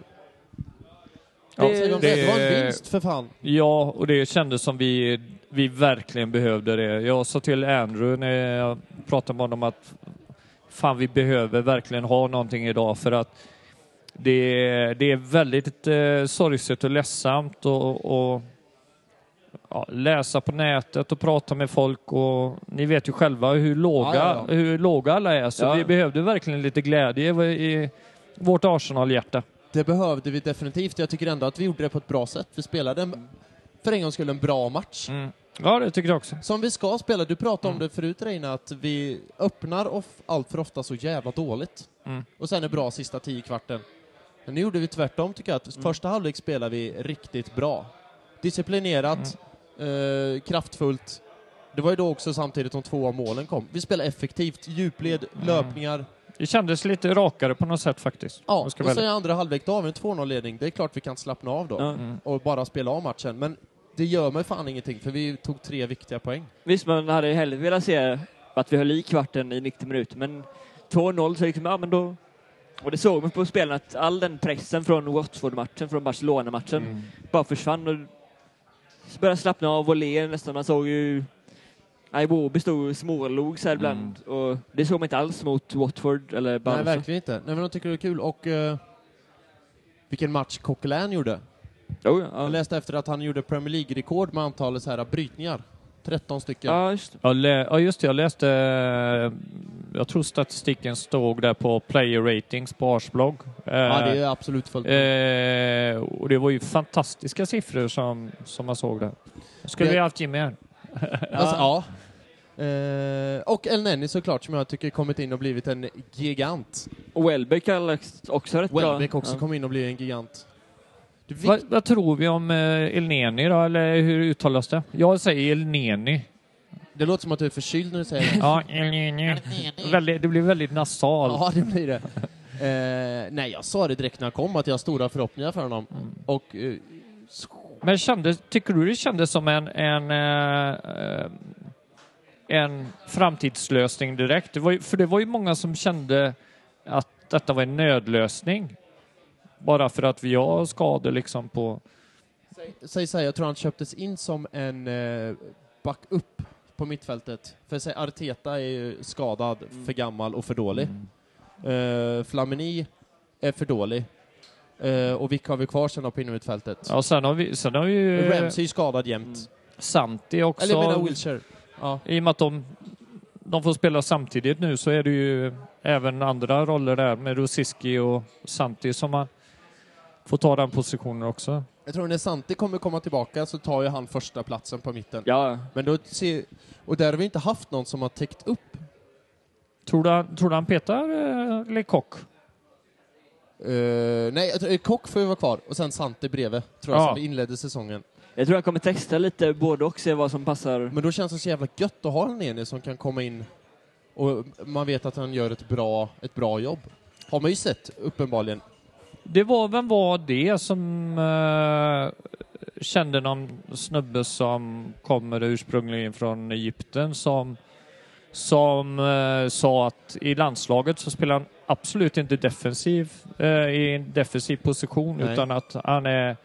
Ja, Vad säger vi om det, det- det var en vinst för fan. Ja, och det kändes som vi, vi verkligen behövde det. Jag sa till Andrew när jag pratade med honom att fan, vi behöver verkligen ha någonting idag för att det, det är väldigt eh, sorgset och ledsamt och, och ja, läsa på nätet och prata med folk och ni vet ju själva hur låga, Ja, ja, ja. Hur låga alla är. Så Ja. vi behövde verkligen lite glädje i, i vårt Arsenal-hjärta. Det behövde vi definitivt. Jag tycker ändå att vi gjorde det på ett bra sätt. Vi spelade en, för en gång skulle en bra match. Mm. Ja, det tycker jag också. Som vi ska spela. Du pratade om Mm. det förut, Reina, att vi öppnar off allt för ofta så jävla dåligt. Mm. Och sen är bra sista tio kvarten. Men nu gjorde vi tvärtom, tycker jag. Att Mm. första halvlek spelar vi riktigt bra. Disciplinerat, eh, kraftfullt. Det var ju då också samtidigt de två målen kom. Vi spelar effektivt, djupled, Mm. löpningar. Det kändes lite rakare på något sätt faktiskt. Ja, Jag och ska välja. så i andra halvlek, då har vi en två noll-ledning. Det är klart vi kan slappna av då. Ja. Mm. Och bara spela av matchen. Men det gör mig fan ingenting, för vi tog tre viktiga poäng. Visst, man hade hellre velat se att vi höll i kvarten i nittio minuter, men två noll så liksom, ja men då... Och det såg man på spelarna att all den pressen från Watford-matchen, från Barcelona-matchen, Mm. bara försvann och så började slappna av och le nästan. Man såg ju Iwobi stod och smålog så här ibland och det såg man inte alls mot Watford eller Barca. Nej, verkligen inte. Nej, men de tycker det är kul. Och eh, vilken match Coquelin gjorde. Jo, ja. Jag läste efter att han gjorde Premier League-rekord med antalet så här brytningar. tretton stycken. Ja, just det. Ja, lä- ja, just det. Jag läste... eh, Jag tror statistiken stod där på player ratings på Arsblogg. Eh, Ja, det är absolut fullt. eh, och det var ju fantastiska siffror som, som man såg där. Skulle Det- vi haft Jimmy här? Alltså, ja. Eh, och El Neni såklart, som jag tycker kommit in och blivit en gigant. Och Welbeck har också rätt bra. Welbeck också Ja. kom in och blivit en gigant. Det är Vad, vikt- vad tror vi om eh, El Neni då, eller hur uttalas det? Jag säger El Neni. det låter som att du är förkyld när du säger det. Ja, El Neni. Väldigt, det blir väldigt nasal. Ja, det blir det. Eh, nej, jag sa det direkt när han kom, att jag har stora förhoppningar för honom. Mm. Och eh, Men kändes, tycker du det kändes som en, en, eh, en framtidslösning direkt? Det var ju, för det var ju många som kände att detta var en nödlösning. Bara för att vi har skador liksom på... säg så här, jag tror han köptes in som en eh, backup på mittfältet. För säg, Arteta är ju skadad, för gammal och för dålig. Mm. Eh, Flamini är för dålig. Eh, och vilka har vi kvar sen då på innermittfältet? Ja, sen har vi, sen har vi ju Ramsey är skadad jämt. Santi också. Eller jag menar Wilshere. Ja. I och med att de, de får spela samtidigt nu så är det ju även andra roller där med Rosiski och Santi som man får ta den positionen också. Jag tror när Santi kommer komma tillbaka så tar ju han första platsen på mitten. Ja, Men då ser, och där har vi inte haft någon som har täckt upp. Tror du, han- tror du han petar eh, Lecoq? Uh, nej, jag tror, Kock får ju vara kvar. Och sen Santi bredvid, tror jag, Ja. som vi inledde säsongen. jag tror han kommer testa lite både och se vad som passar. Men då känns det så jävla gött att ha en Neni som kan komma in och man vet att han gör ett bra, ett bra jobb. Har man ju sett, uppenbarligen. Det var, vem var det som eh, kände någon snubbe som kommer ursprungligen från Egypten som, som eh, sa att i landslaget så spelar han absolut inte defensiv eh, i en defensiv position. Nej. Utan att han är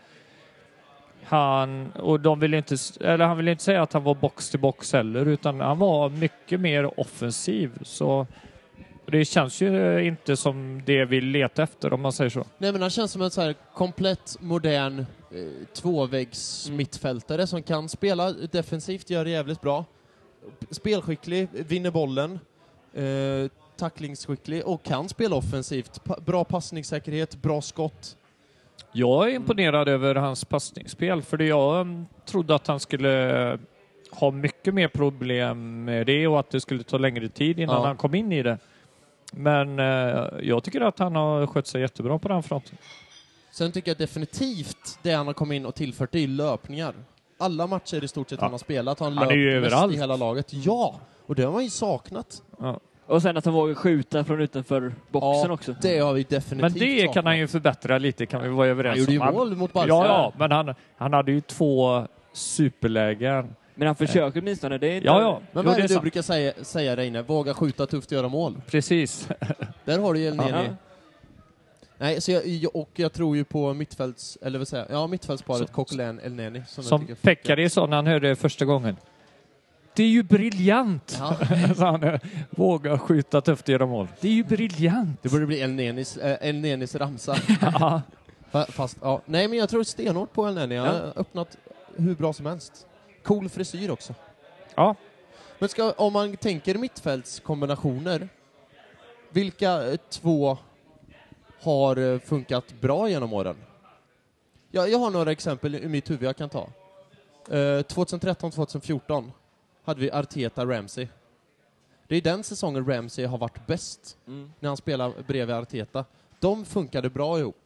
han och de vill inte eller han vill inte säga att han var box till box heller, utan han var mycket mer offensiv. Så det känns ju inte som det vi letar efter, om man säger så. Nej, men han känns som en så här komplett modern eh, tvåväggs Mm. mittfältare som kan spela defensivt, gör det jävligt bra. Spelskicklig, vinner bollen, eh, tacklingsskicklig och kan spela offensivt. Pa- bra passningssäkerhet, bra skott. Jag är imponerad över hans passningsspel, för det jag um, trodde att han skulle ha mycket mer problem med det och att det skulle ta längre tid innan Ja. han kom in i det. Men eh, jag tycker att han har skött sig jättebra på den fronten. Sen tycker jag definitivt det han har kommit in och tillfört är löpningar. Alla matcher i stort sett Ja. han har spelat. Han, Han är ju löpt mest överallt. i hela laget. Ja, och det har man ju saknat. Ja. Och sen att han vågar skjuta från utanför boxen Ja, också. det har vi definitivt Men det saknat. kan han ju förbättra lite, kan vi vara överens Han gjorde ju om. Han- mål mot Barca. Ja, ja, men han, han hade ju två superlägen. Men han försöker åtminstone. Det är inte... Ja, ja. Men Jo, vad är det det du sant. brukar säga, säga Reine? Våga skjuta tufft och göra mål. Precis. Där har du ju Elneny. Ja. Nej, så jag, jag- och jag tror ju på mittfälts, eller vad säger jag? Ja, mittfältsparet Så- Coquelin Elneny. Som, Som jag tycker funkar. Pekari sa när han hörde det första gången. Det är ju briljant! Ja, sa han. Våga skjuta tufft och göra mål. Det är ju briljant! det borde bli Elnenys, äh, Elnenys ramsa. Ja. Fa- Fast, ja. Nej, men jag tror stenhårt på Elneny. Han har Ja. öppnat hur bra som helst. Cool frisyr också. Ja. Men ska, om man tänker mittfältskombinationer, vilka eh, två har eh, funkat bra genom åren? Ja, jag har några exempel i mitt huvud jag kan ta. Eh, tjugohundratretton tjugohundrafjorton hade vi Arteta Ramsey. Det är den säsongen Ramsey har varit bäst, Mm. när han spelar bredvid Arteta. De funkade bra ihop.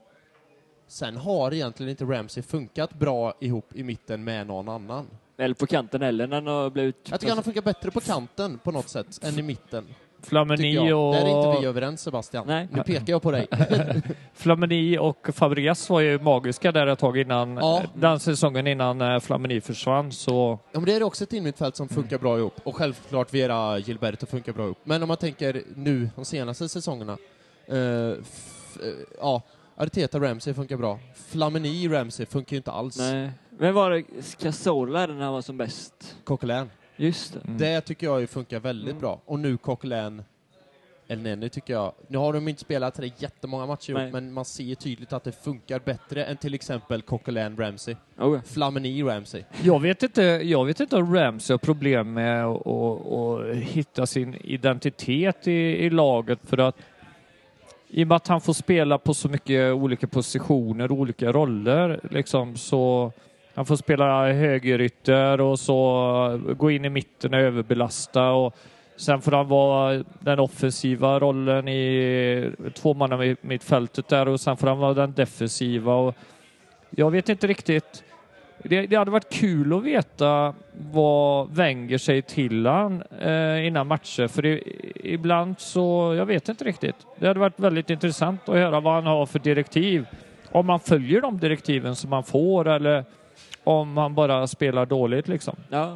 Sen har egentligen inte Ramsey funkat bra ihop i mitten med någon annan. Eller på kanten heller när han har blivit... Jag tycker han har funkat bättre på kanten på något sätt än i mitten. Flamini Tycker jag. och, Där är inte vi överens, Sebastian. Nej. Nu pekar jag på dig. Flamini och Fabregas var ju magiska där ett tag innan, Ja. den säsongen innan eh, Flamini försvann. Så Ja, men det är också ett innermittfält som funkar bra ihop. Och självklart Vera Gilberto funkar bra ihop. Men om man tänker nu, de senaste säsongerna. eh, f- eh, ja, Arteta Ramsey funkar bra. Flamini Ramsey funkar ju inte alls. Nej. Men var det Cazorla när han var som bäst? Coquelin. Just det. Mm. Det tycker jag ju funkar väldigt Mm. bra. Och nu Coquelin Elneny tycker jag. Nu har de inte spelat det jättemånga matcher ihop, Nej. men man ser tydligt att det funkar bättre än till exempel Coquelin Ramsey. Oh, ja. Flamini Ramsey. jag vet inte, jag vet inte om Ramsey har problem med att att- att hitta sin identitet i, i laget, för att i och med att han får spela på så mycket olika positioner och olika roller liksom, så han får spela högerytter och så gå in i mitten och överbelasta, och sen får han vara den offensiva rollen i två manna i mittfältet där, och sen får han vara den defensiva, och jag vet inte riktigt. Det, det hade varit kul att veta vad Wenger säger till han eh, innan matcher, för det, ibland så, jag vet inte riktigt. Det hade varit väldigt intressant att höra vad han har för direktiv. Om man följer de direktiven som man får, eller om han bara spelar dåligt liksom. Ja.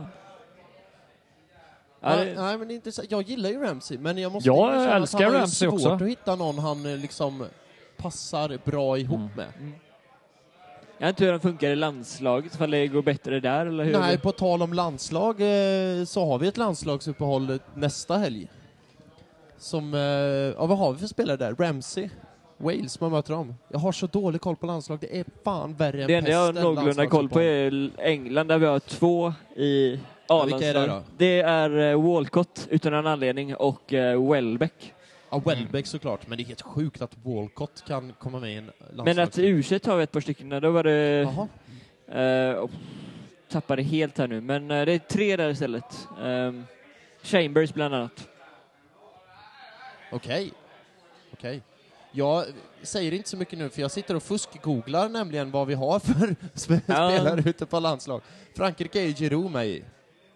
Ja, Nej, det, nej, men det är intressant. Jag gillar ju Ramsey, men jag måste Jag erkänna att älskar han har ju Ramsey svårt också. att hitta någon han eh, liksom passar bra ihop Mm. med. jag vet inte hur han funkar i landslaget, ifall det går bättre där eller hur? Nej, på tal om landslag eh, så har vi ett landslagsuppehåll eh, nästa helg. Som, eh, ja, vad har vi för spelare där? Ramsey, Wales, man möter dem. Jag har så dålig koll på landslag, det är fan värre än Det enda jag har pest än någorlunda koll på landslagsuppehåll. är England där vi har två i Ja, vilka är det A-landslag. då? Det är eh, Walcott utan någon anledning och eh, Welbeck. Ja, Welbeck såklart, men det är helt sjukt att Walcott kan komma med i en landslag. Men att i U tjugoett har vi ett par stycken, då var det... Jaha. Uh, tappade helt här nu, men eh, det är tre där istället. Um, Chambers bland annat. Okej. Okej. Jag säger inte så mycket nu, för jag sitter och fusk-googlar nämligen vad vi har för sp- Ja. spelare ute på landslag. Frankrike är ju Giroud med i.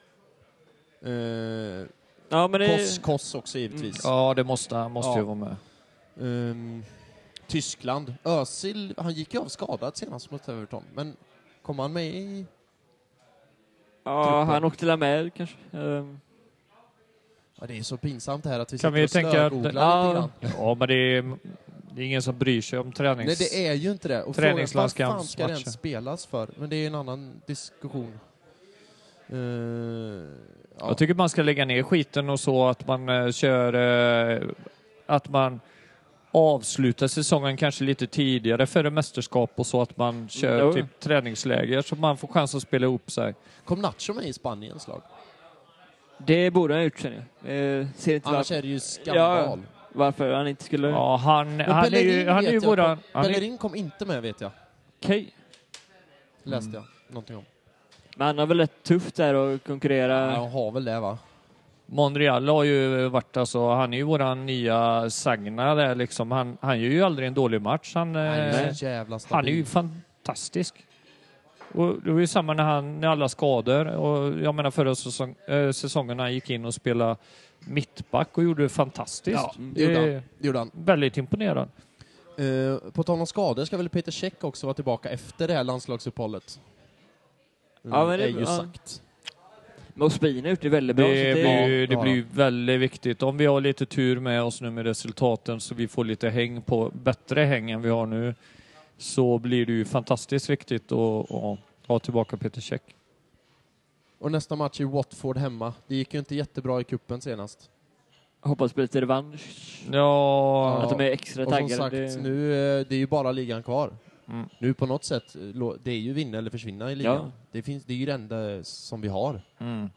Uh, Ja, men det... Koss, Koss också givetvis. Ja, det måste han måste Ja. ju vara med. Ehm, Tyskland. Özil, han gick ju av skadad senast mot Everton, men kom han med i... Ja, truppen. han åkte la med kanske. Um, Ja, det är så pinsamt här att vi Kan sitter vi och tänka att- slögooglar Ja. lite grann. Ja, men det är, det är ingen som bryr sig om tränings... Nej, det är ju inte det. Och frågan, vad fan ska det Träningslandskamtsmatcher. ens spelas för? Men det är en annan diskussion. Uh, ja. Jag tycker man ska lägga ner skiten och så att man eh, kör... Eh, att man avslutar säsongen kanske lite tidigare före mästerskap och så att man kör Jo. typ träningsläger så man får chans att spela ihop sig. Kom Nacho med i Spaniens lag? Det borde han ha gjort, känner jag. Eh, ser inte Annars varför, är det ju skandal. varför han inte skulle... Ja, han, Men han är ju, Bellerin han är vet ju jag våran... kom- Han är, Bellerin kom inte med, vet jag. Okej. Läste jag någonting om. Men han har väl rätt tufft där att konkurrera. Ja, jag har väl det, va? Monreal har ju varit alltså, han är ju våran nya Sagna där liksom. Han, han gör ju aldrig en dålig match. Han, Han är eh, så jävla stabil. han är ju fantastisk. Och det var ju samma när han, när alla skador. Och jag menar förra säsong, äh, säsongen när han gick in och spelade mittback och gjorde det fantastiskt. Ja, Det gjorde han. Det gjorde han. Väldigt imponerande. Uh, på tal om skador ska väl Peter Cech också vara tillbaka efter det här landslagsuppehållet. Mm, Ja, men det- är ju ja. sagt. Men Ospina har gjort det väldigt bra. Det, så det, blir, ju- det Ja, blir ja. ju väldigt viktigt. Om vi har lite tur med oss nu med resultaten så vi får lite häng på, bättre häng än vi har nu, så blir det ju fantastiskt viktigt att, att ha tillbaka Peter Cech. Och nästa match är Watford hemma. Det gick ju inte jättebra i kuppen senast. hoppas på lite revansch. Ja, Att de är extra Och som taggade. sagt, det... nu eh, det är ju bara ligan kvar. Mm. Nu på något sätt, eh, lo- det är ju vinna eller försvinna i ligan. Ja. Det, finns, det är ju det enda som vi har. Mm.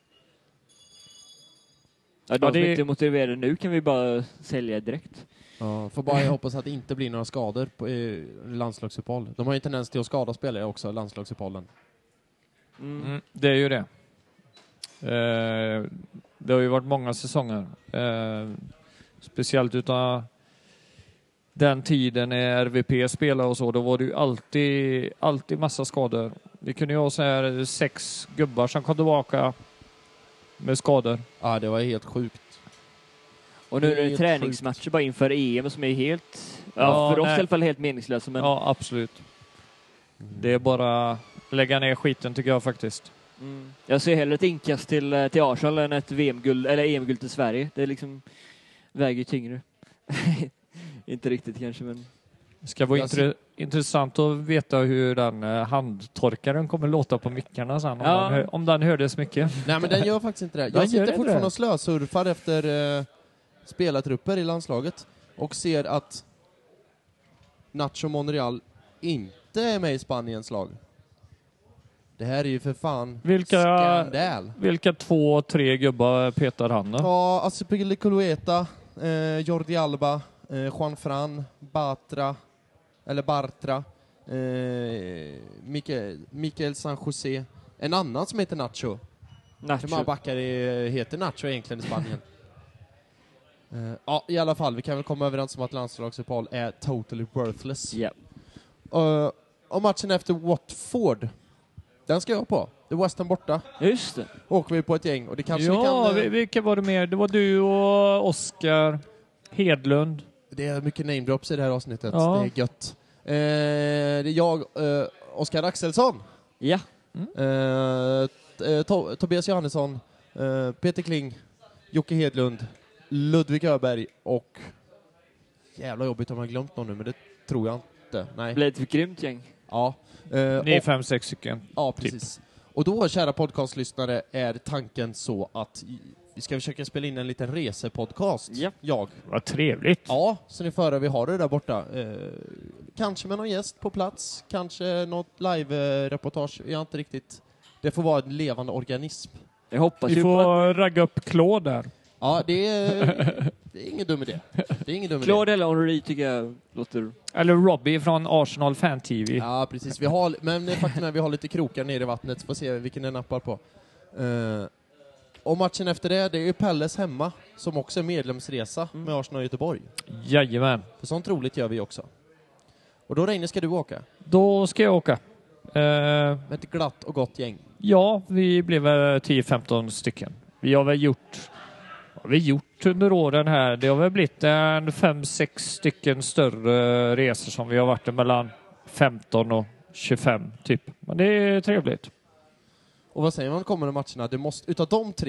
Ja, de Ja, som det- inte är motiverade nu kan vi bara sälja direkt. Ja, får bara hoppas att det inte blir några skador på eh, landslagsuppehåll. De har ju tendens till att skada spelare också, landslagsuppehållen. Mm. Mm, det är ju det. Eh, det har ju varit många säsonger. Eh, speciellt utan den tiden när R V P spelade och så, då var det ju alltid, alltid massa skador. Vi kunde ju ha så här sex gubbar som kom tillbaka med skador. Ja, det var helt sjukt. Och nu är det Helt träningsmatcher bara inför E M som är helt, ja, Ja, för oss nej. i alla fall helt meningslösa. Men, Ja, absolut. Det är bara lägga ner skiten tycker jag faktiskt. mm, jag ser hellre ett inkast till, eh, till Arsenal än ett V M-guld, eller E M-guld till Sverige. Det är liksom, väger tyngre. Inte riktigt kanske, men... Det ska vara Jag intre- intressant att veta hur den eh, handtorkaren kommer låta på mickarna sen. Om, Ja. den, hö- om den hördes mycket. Nej, men den gör faktiskt inte det. Den Jag gör sitter inte fortfarande det. och slösurfar efter eh, spelartrupper i landslaget och ser att Nacho Monreal inte är med i Spaniens lag. Det här är ju för fan Vilka- skandal. Vilka två, tre gubbar petar han då? Ja, Azpilicueta, eh, Jordi Alba, eh, Juan Fran, Batra, eller Bartra, eh, Mikael, Mikael San José, en annan som heter Nacho. Hur många Nacho. backar är- heter Nacho egentligen i Spanien? Eh, ja, i alla fall, vi kan väl komma överens om att landslagsuppehåll är totally worthless. Ja. Uh, och matchen efter Watford, den ska jag på. Det är West Ham borta. Just det. Åker vi på ett gäng och det kanske Ja, vi kan... vi- eh, vilka var det mer? Det var du och Oskar Hedlund. Det är mycket namedrops i det här avsnittet. Ja. Det är gött. Eh, det är jag, eh, Oskar Axelsson, Ja. eh, t- eh, to- Tobias Johannesson, eh, Peter Kling, Jocke Hedlund, Ludvig Öberg och... Jävla jobbigt om jag har glömt någon nu, men det tror jag inte. Nej. Blev ett grymt gäng. Ja. Eh, Ni är och- fem, sex stycken. Ja, precis. Och då, kära podcastlyssnare, är tanken så att i- vi ska försöka spela in en liten resepodcast. Ja. Jag. Vad trevligt. Ja, så ni får höra, vi har det där borta. Eh, kanske med någon gäst på plats, kanske något live-reportage. Jag är inte riktigt... Det får vara en levande organism. Jag hoppas Vi ju på att får ragga upp Claude där. Ja, det är, det är ingen dum idé. Det är ingen dum idé. Claude eller Henri tycker jag låter... Eller Robbie från Arsenal Fan-T V. Ja, precis. Vi har, men faktum är vi har lite krokar nere i vattnet, så får se vilken den nappar på. Eh, och matchen efter det, det är ju Pelles hemma, som också är medlemsresa Mm. med Arsenal och Göteborg. Jajamän. För sånt roligt gör vi också. Och då, Reine, ska du åka. Då ska jag åka. Eh, Med ett glatt och gott gäng. ja, vi blev väl tio femton stycken. Vi har väl gjort... Vad har vi gjort under åren här? Det har väl blivit en fem sex stycken större resor som vi har varit mellan femton och tjugofem typ. Men det är trevligt. Och vad säger man om kommande matcherna? Det måste, utav de tre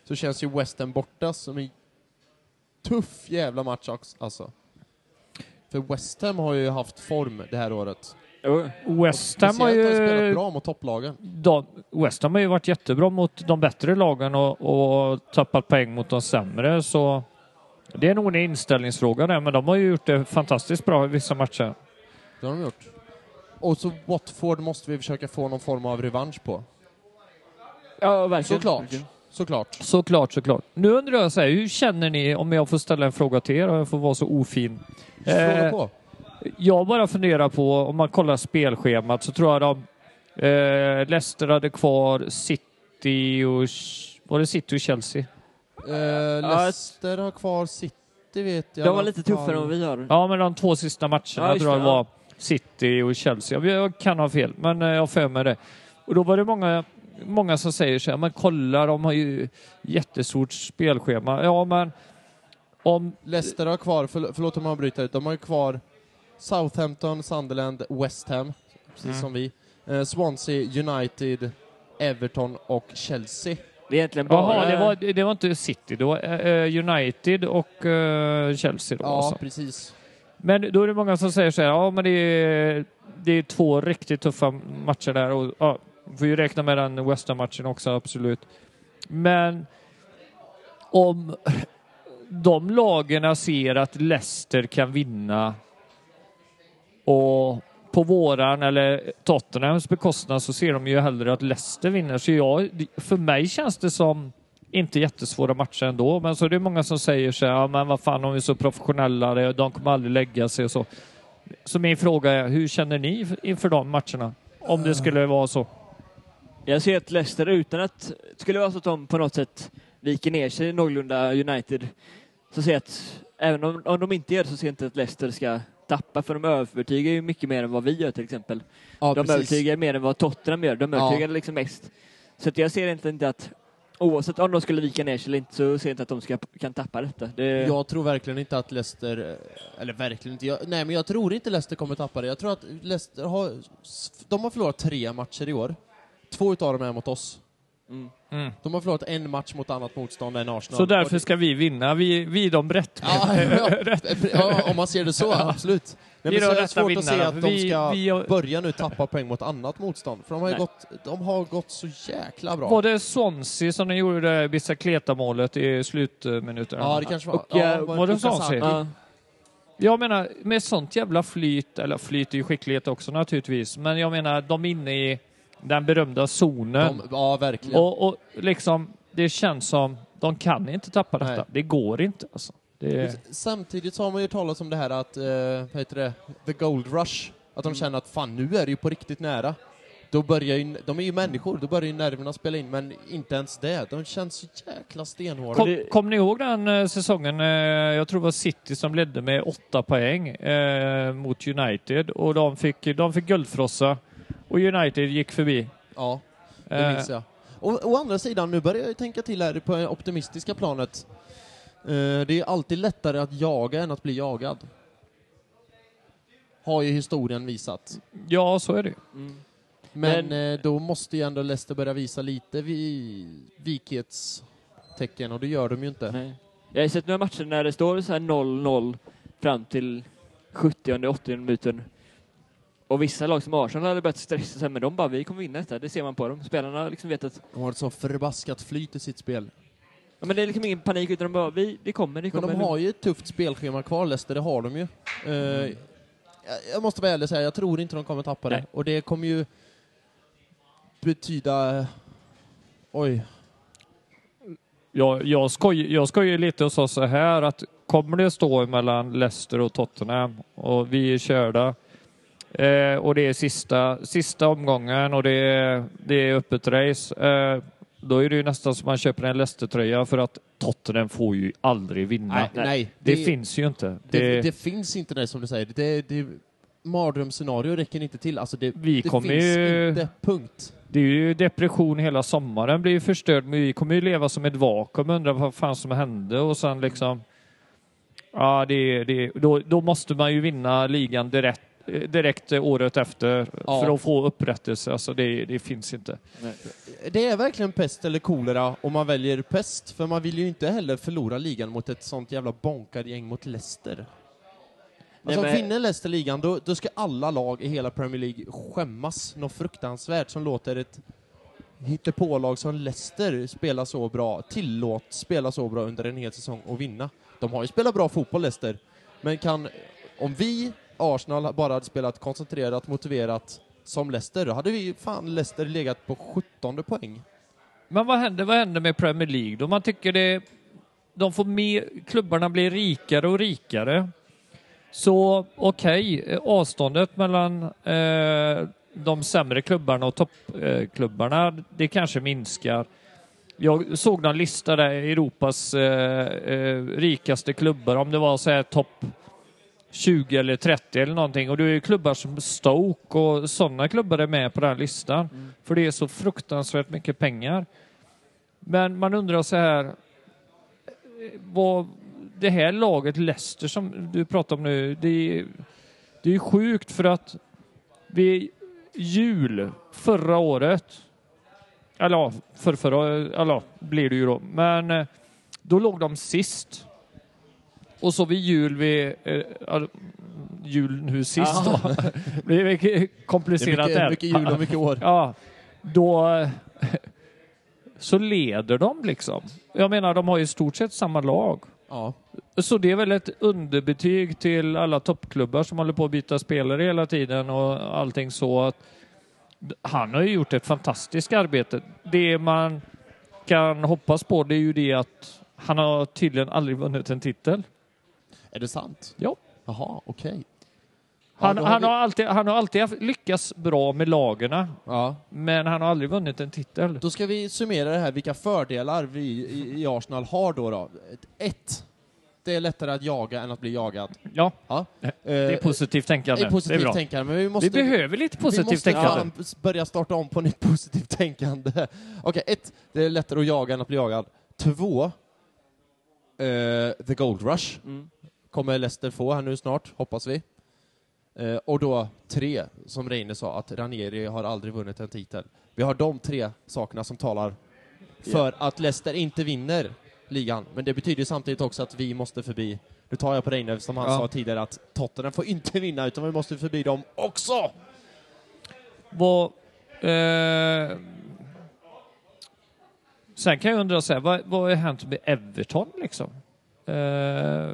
så känns ju West Ham borta som en tuff jävla match också, alltså. För West Ham har ju haft form det här året. Jo. West Ham har Speciellt har ju... spelat bra mot topplagen. De, West Ham har ju varit jättebra mot de bättre lagen och, och tappat poäng mot de sämre, så det är nog en inställningsfråga där, men de har ju gjort det fantastiskt bra i vissa matcher. Det har de gjort. Och så Watford måste vi försöka få någon form av revansch på. Ja, verkligen. Såklart. Verkligen. Såklart. Såklart, såklart. Nu undrar jag så här, hur känner ni, om jag får ställa en fråga till er och jag får vara så ofin? Fråga Eh, på. Jag bara funderar på, om man kollar spelschemat så tror jag de eh, Leicester hade kvar City och... Var det City och Chelsea? Eh, Leicester har kvar City, vet jag. De var lite tuffare än vad vi har. Ja, men de två sista matcherna Ja, just tror jag det, var ja. City och Chelsea. Jag kan ha fel, men jag har för mig det. Och då var det många, många som säger så här, men kolla, de har ju jättestort spelschema. Ja, men om... Leicester har kvar, för, förlåt om jag bryter ut, de har ju kvar Southampton, Sunderland, West Ham, precis Mm. som vi. Eh, Swansea, United, Everton och Chelsea. Det är egentligen bara... Jaha, det var, det var inte City, det var uh, United och uh, Chelsea då. Ja, alltså. precis. Men då är det många som säger så här, ja men det är, det är två riktigt tuffa matcher där och ja, får ju räkna med den West Ham-matchen också, absolut. Men om de lagarna ser att Leicester kan vinna och på våran eller Tottenhams bekostnad så ser de ju hellre att Leicester vinner. Så jag, för mig känns det som inte jättesvåra matcher ändå, men så är det många som säger så här, ja men vad fan, de är så professionella, de kommer aldrig lägga sig och så. Så min fråga är, hur känner ni inför de matcherna? Om det skulle vara så. Jag ser att Leicester, utan att det skulle vara så att de på något sätt viker ner sig någorlunda United, så ser jag att även om, om de inte gör det, så ser jag inte att Leicester ska tappa, för de övertygar ju mycket mer än vad vi gör till exempel. Ja, de precis. övertygar mer än vad Tottenham gör. De övertygar Ja. liksom mest. Så att jag ser egentligen inte att, oavsett om de skulle vika ner sig eller inte, så ser jag inte att de ska, kan tappa detta. Det... Jag tror verkligen inte att Leicester, eller verkligen inte, jag, nej men jag tror inte Leicester kommer tappa det. Jag tror att Leicester har, de har förlorat tre matcher i år. Två utav dem är mot oss. Mm. Mm. De har förlorat en match mot annat motstånd än Arsenal. Så därför ska vi vinna. Vi, vi är de rätt. Ja, ja, ja, om man ser det så, absolut. Nej, Vi men är så de är det rätta svårt att se vinnarna. att de Vi- ska vi har- börja nu tappa poäng mot annat motstånd. För de har ju Nej. gått, de har gått så jäkla bra. Var det Swansea som de gjorde det Bicicleta-målet i slutminuterna? Ja, det kanske var. Och, ja, eh, var det Okazaki. Swansea? Ja. Jag menar, med sånt jävla flyt, eller flyt är ju skicklighet också naturligtvis, men jag menar, de är inne i den berömda zonen. De, ja, verkligen. Och, och liksom, det känns som, de kan inte tappa detta. Nej. Det går inte alltså. Det, Samtidigt så har man ju talat om det här att, eh, vad heter det, the gold rush. Att de Mm. känner att fan, nu är det ju på riktigt nära. Då börjar ju, de är ju människor, då börjar ju nerverna spela in, men inte ens det. De känns så jäkla stenhårda. kom, kom ni ihåg den eh, säsongen, eh, jag tror det var City som ledde med åtta poäng eh, mot United, och de fick, de fick guldfrossa och United gick förbi. Ja, det Eh, minns jag. Och å andra sidan, nu börjar jag ju tänka till här på det optimistiska planet. Eh, det är alltid lättare att jaga än att bli jagad. Har ju historien visat. ja, så är det. Mm. Men, Men- eh, då måste ju ändå Leicester börja visa lite vi, vikhetstecken, och det gör de ju inte. Nej. Jag har sett några matcher när det står så här noll noll fram till sjuttio åttio minuten. Och vissa lag som Arsenal hade börjat stressa sig, men de bara, vi kommer vinna detta. Det ser man på dem. Spelarna liksom vet att, De har ett så förbaskat flyt i sitt spel. ja, men det är liksom ingen panik, utan de bara, vi, det kommer, det Men kommer. de har ju ett tufft spelschema kvar, Leicester, det har de ju. Eh, jag- jag måste vara ärlig och säga, jag tror inte de kommer tappa det. Nej. Och det kommer ju betyda... Oj. Jag, jag, skoj, jag skojar lite och sa så här att kommer det stå mellan Leicester och Tottenham och vi är körda eh, och det är sista, sista omgången och det är, det är öppet race, eh, då är det ju nästan som man köper en Leicester-tröja, för att Tottenham får ju aldrig vinna. Nej, nej. Det, finns ju inte. Det, Det, det finns inte det som du säger. Det, det, mardrömsscenario räcker inte till. Alltså det, Vi det kommer finns ju- inte, punkt. det är ju depression hela sommaren, blir ju förstörd, men vi kommer ju leva som ett vakuum, undra vad fan som hände, och sen liksom ja, det, det, då, då måste man ju vinna ligan direkt, direkt året efter Ja. för att få upprättelse. Alltså det, det finns inte. Det är verkligen pest eller kolera om man väljer pest, för man vill ju inte heller förlora ligan mot ett sånt jävla bonkad-gäng mot Leicester. Alltså, Nej, men- vinner Leicester ligan, då, då ska alla lag i hela Premier League skämmas något fruktansvärt som låter ett hittepålag som Leicester spela så bra, tillåt spela så bra under en hel säsong och vinna. De har ju spelat bra fotboll, Leicester, men kan, om vi, Arsenal, bara hade spelat koncentrerat, motiverat som Leicester, då hade vi fan Leicester legat på sjuttonde poäng. Men vad händer, vad händer med Premier League? Då man tycker det, de får mer, klubbarna blir rikare och rikare. Så okej, okay, avståndet mellan eh, de sämre klubbarna och toppklubbarna, eh, det kanske minskar. Jag såg någon lista där, Europas eh, eh, rikaste klubbar, om det var så här topp tjugo eller trettio eller någonting. Och det är ju klubbar som Stoke och sådana klubbar är med på den här listan. Mm. För det är så fruktansvärt mycket pengar. Men man undrar så här, vad det här laget Leicester som du pratar om nu, det är, det är sjukt för att vid jul förra året, eller ja, för förra, eller blir det ju då, men då låg de sist. Och så vid jul vid äh, jul nu sist då. Det är mycket komplicerat det är mycket, mycket jul och mycket år. Ja, då så leder de liksom. Jag menar, de har ju i stort sett samma lag. Ja. Så det är väl ett underbetyg till alla toppklubbar som håller på att byta spelare hela tiden och allting så att han har ju gjort ett fantastiskt arbete. Det man kan hoppas på, det är ju det att han har tydligen aldrig vunnit en titel. Är det sant? Ja. Jaha, okej. Okay. Han, Ja, han, vi... har alltid, han har alltid lyckats bra med lagerna, ja. Men han har aldrig vunnit en titel. Då ska vi summera det här, vilka fördelar vi i, i Arsenal har då. då. Ett, det är lättare att jaga än att bli jagad. Ja, ja. det är positivt tänkande. Det är positivt det är bra. tänkande, men vi måste... Vi behöver lite positivt vi måste tänkande. Ja, börja starta om på nytt positivt tänkande. Okej, okay, ett, det är lättare att jaga än att bli jagad. Två, uh, The Gold Rush. Mm. Kommer Leicester få här nu snart, hoppas vi. Uh, och då tre, som Reine sa, att Ranieri har aldrig vunnit en titel. Vi har de tre sakerna som talar för yeah. att Leicester inte vinner ligan. Men det betyder samtidigt också att vi måste förbi. Nu tar jag på Reine som han ja. sa tidigare, att Tottenham får inte vinna, utan vi måste förbi dem också. Vad... Eh, sen kan jag undra så här, vad, vad har hänt med Everton liksom? Eh,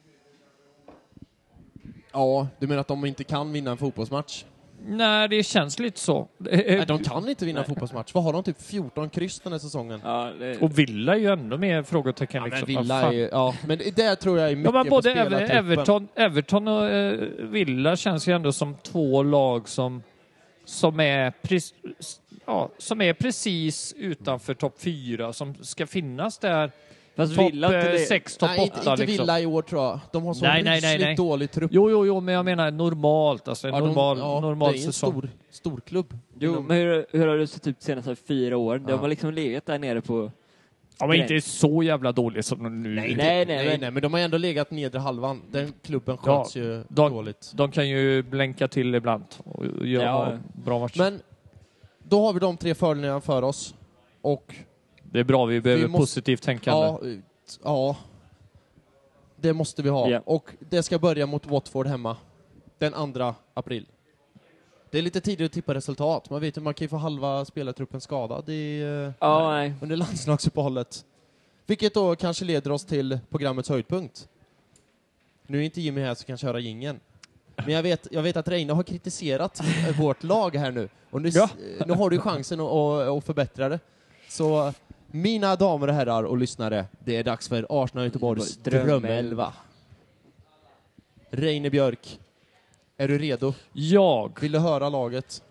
Ja, du menar att de inte kan vinna en fotbollsmatch? Nej, det känns lite så. Nej, de kan inte vinna en fotbollsmatch. Vad har de? Typ fjorton kryss den här säsongen? Ja, det... Och Villa är ju ändå mer frågetecken. Ja, liksom. men Villa är, ja, men det tror jag är mycket ja, men både på spelartruppen. Everton, Everton och eh, Villa känns ju ändå som två lag som, som, är pre- ja, som är precis utanför topp fyra, som ska finnas där. Fast topp Villa sex, topp åtta. Inte, inte liksom. Villa i år tror jag. De har så nej, nej, nej, nej. dålig trupp. Jo, jo, jo, men jag menar normalt. Alltså en ja, normal, de, ja, normal det är en säsong. stor, stor klubb. Jo, inom... men hur, hur har det sett ut de senaste fyra åren? Ja. De har liksom legat där nere på... Ja, men inte så jävla dåligt som de nu. Nej, nej, nej, nej, men... nej, men de har ändå legat nedre halvan. Den klubben sköts ja, ju de, dåligt. De kan ju blänka till ibland och göra ja. bra matcher. Men då har vi de tre fördelarna för oss. Och det är bra, vi behöver vi måste, positivt tänkande. Ja, ja, det måste vi ha. Yeah. Och det ska börja mot Watford hemma den andra april. Det är lite tidigt att tippa resultat. Man vet ju, man kan ju få halva spelartruppen skadad i, oh, nej. under landslagsuppehållet. Vilket då kanske leder oss till programmets höjdpunkt. Nu är inte Jimmy här så kan köra jingeln. Men jag vet, jag vet att Reine har kritiserat vårt lag här nu. Och nu, ja. nu har du chansen att, att, att förbättra det. Så mina damer och herrar och lyssnare, det är dags för Arsenal Göteborgs drömelva. Reine Björk, är du redo? Jag. Vill du höra laget?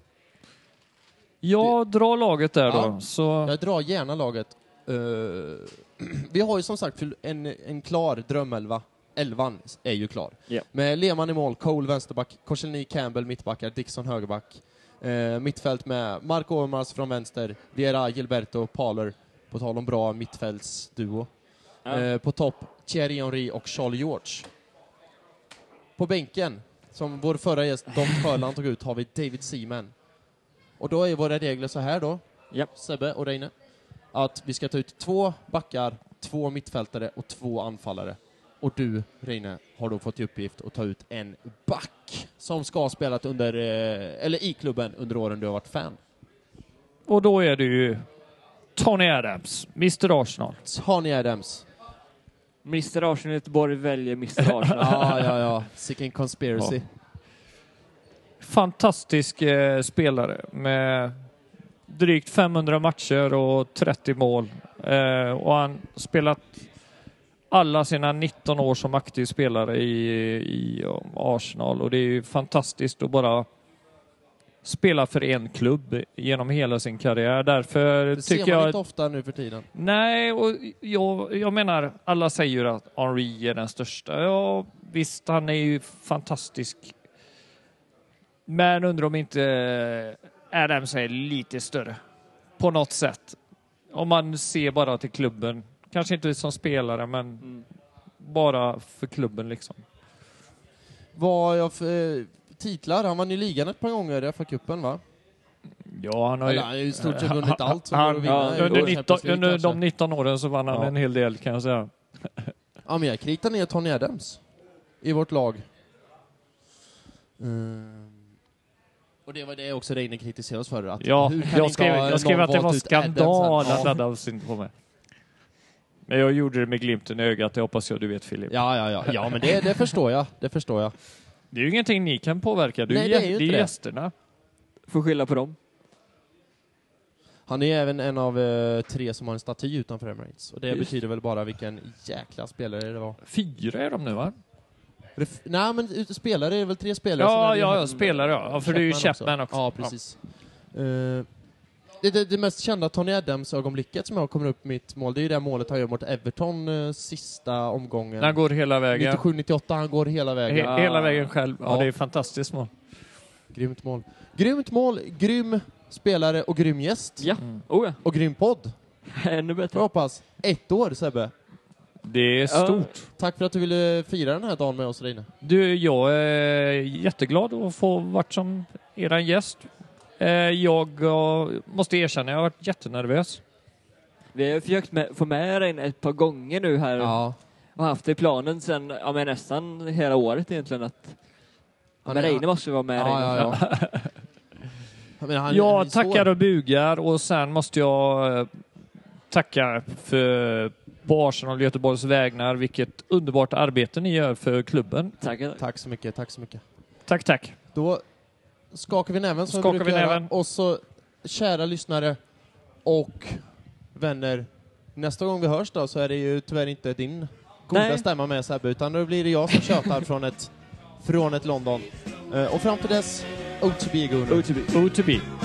Jag du... drar laget där ja, då. Så... Jag drar gärna laget. Uh, vi har ju som sagt en, en klar drömelva. Elvan är ju klar. Yeah. Med Lehmann i mål, Cole vänsterback, Korselny, Campbell mittbackar, Dixon högerback. Uh, mittfält med Marco Overmars från vänster, Vieira, Gilberto, Paler. På tal om bra mittfältsduo. Ja. Uh, på topp, Thierry Henry och Charles George. På bänken som vår förra gäst Dom Sjöland tog ut, har vi David Seaman. Och då är våra regler så här då, Japp. Sebbe och Reine, att vi ska ta ut två backar, två mittfältare och två anfallare. Och du, Reine, har då fått i uppgift att ta ut en back som ska ha spelat under, eh, eller i klubben under åren du har varit fan. Och då är det ju Tony Adams, mister Arsenal. Tony Adams. mister Arsenal Göteborg väljer mister Arsenal. Ja, ja, ja. Sicken conspiracy. Ja. Fantastisk eh, spelare med drygt femhundra matcher och trettio mål. Eh, och han spelat alla sina nitton år som aktiv spelare i, i um, Arsenal. Och det är ju fantastiskt att bara spela för en klubb genom hela sin karriär. Därför Det ser tycker man jag... inte ofta nu för tiden. Nej, och jag, jag menar, alla säger ju att Henry är den största. Ja, visst, han är ju fantastisk. Men undrar om inte Adams är lite större. På något sätt. Om man ser bara till klubben. Kanske inte som spelare, men Mm. bara för klubben liksom. Vad jag för eh, titlar? Han vann ju ligan ett par gånger i F A-cupen, va? Ja, han har ju... Eller han har ju i stort sett vunnit allt som Han- går att vinna. ja, i Under, år, nitton, Champions League under kanske. de nitton åren så vann han Ja. en hel del, kan jag säga. Ja, men jag kritar ner Tony Adams i vårt lag. Mm. Och det var det också Reine kritiserade oss för. Att Ja, hur kan jag inte skrev, ha jag skrev någon att det valt var ut skandal Adams här? att Adams inte var med. Men jag gjorde det med glimten i ögat, det hoppas jag du vet, Filip. Ja, ja, ja. Ja, men det, det förstår jag. Det förstår jag. Det är ju ingenting ni kan påverka, det är, Nej, ju, det är ju det är inte det. gästerna. Får skylla på dem. Han är även en av eh, tre som har en staty utanför Emirates. Och det Just. betyder väl bara vilken jäkla spelare det var. Fyra är de nu, va? Ref- Nej, men ute spelare är det väl tre spelare? Ja, Sen är det ja, ju ja, spelare, ja. Ja, för det är ju Chapman också. Ja, precis. Eh, det, det, det mest kända Tony Adams-ögonblicket som jag kommer upp mitt mål, det är ju det målet han gör mot Everton eh, sista omgången. Han går hela vägen. nittiosju nittioåtta, han går hela vägen. He- hela vägen själv. Ja, Ja. det är fantastiskt mål. Grymt mål. Grymt mål, grym spelare och grym gäst. Ja, Mm. oh ja. Och grym podd. Ännu Jag bättre. hoppas. Ett år, Sebbe. Det är stort. Tack för att du ville fira den här dagen med oss, Reine. Du, jag är jätteglad att få varit som eran gäst. Eh, Jag eh, måste erkänna, jag har varit jättenervös. Vi har försökt med, få med dig ett par gånger nu här. Ja. Och haft det i planen sen, ja, men nästan hela året egentligen. Att, ja, Han men är- Reine måste ju vara med. Ja, Reine. ja, ja. Jag menar, han- han är Jag svår. tackar och bugar och sen måste jag eh, tacka för på Arsenal Göteborgs vägnar. Vilket underbart arbete ni gör för klubben. Tackar. Tack så mycket, tack så mycket. Tack, tack. Då skakar vi näven som Skakar vi brukar vi göra. näven. Och så, kära lyssnare och vänner, nästa gång vi hörs då så är det ju tyvärr inte din goda Nej. stämma med, Sebbe, utan då blir det jag som tjötar från ett, från ett London. Eh, och fram till dess, O to be, Gunnar. O to be. O to be.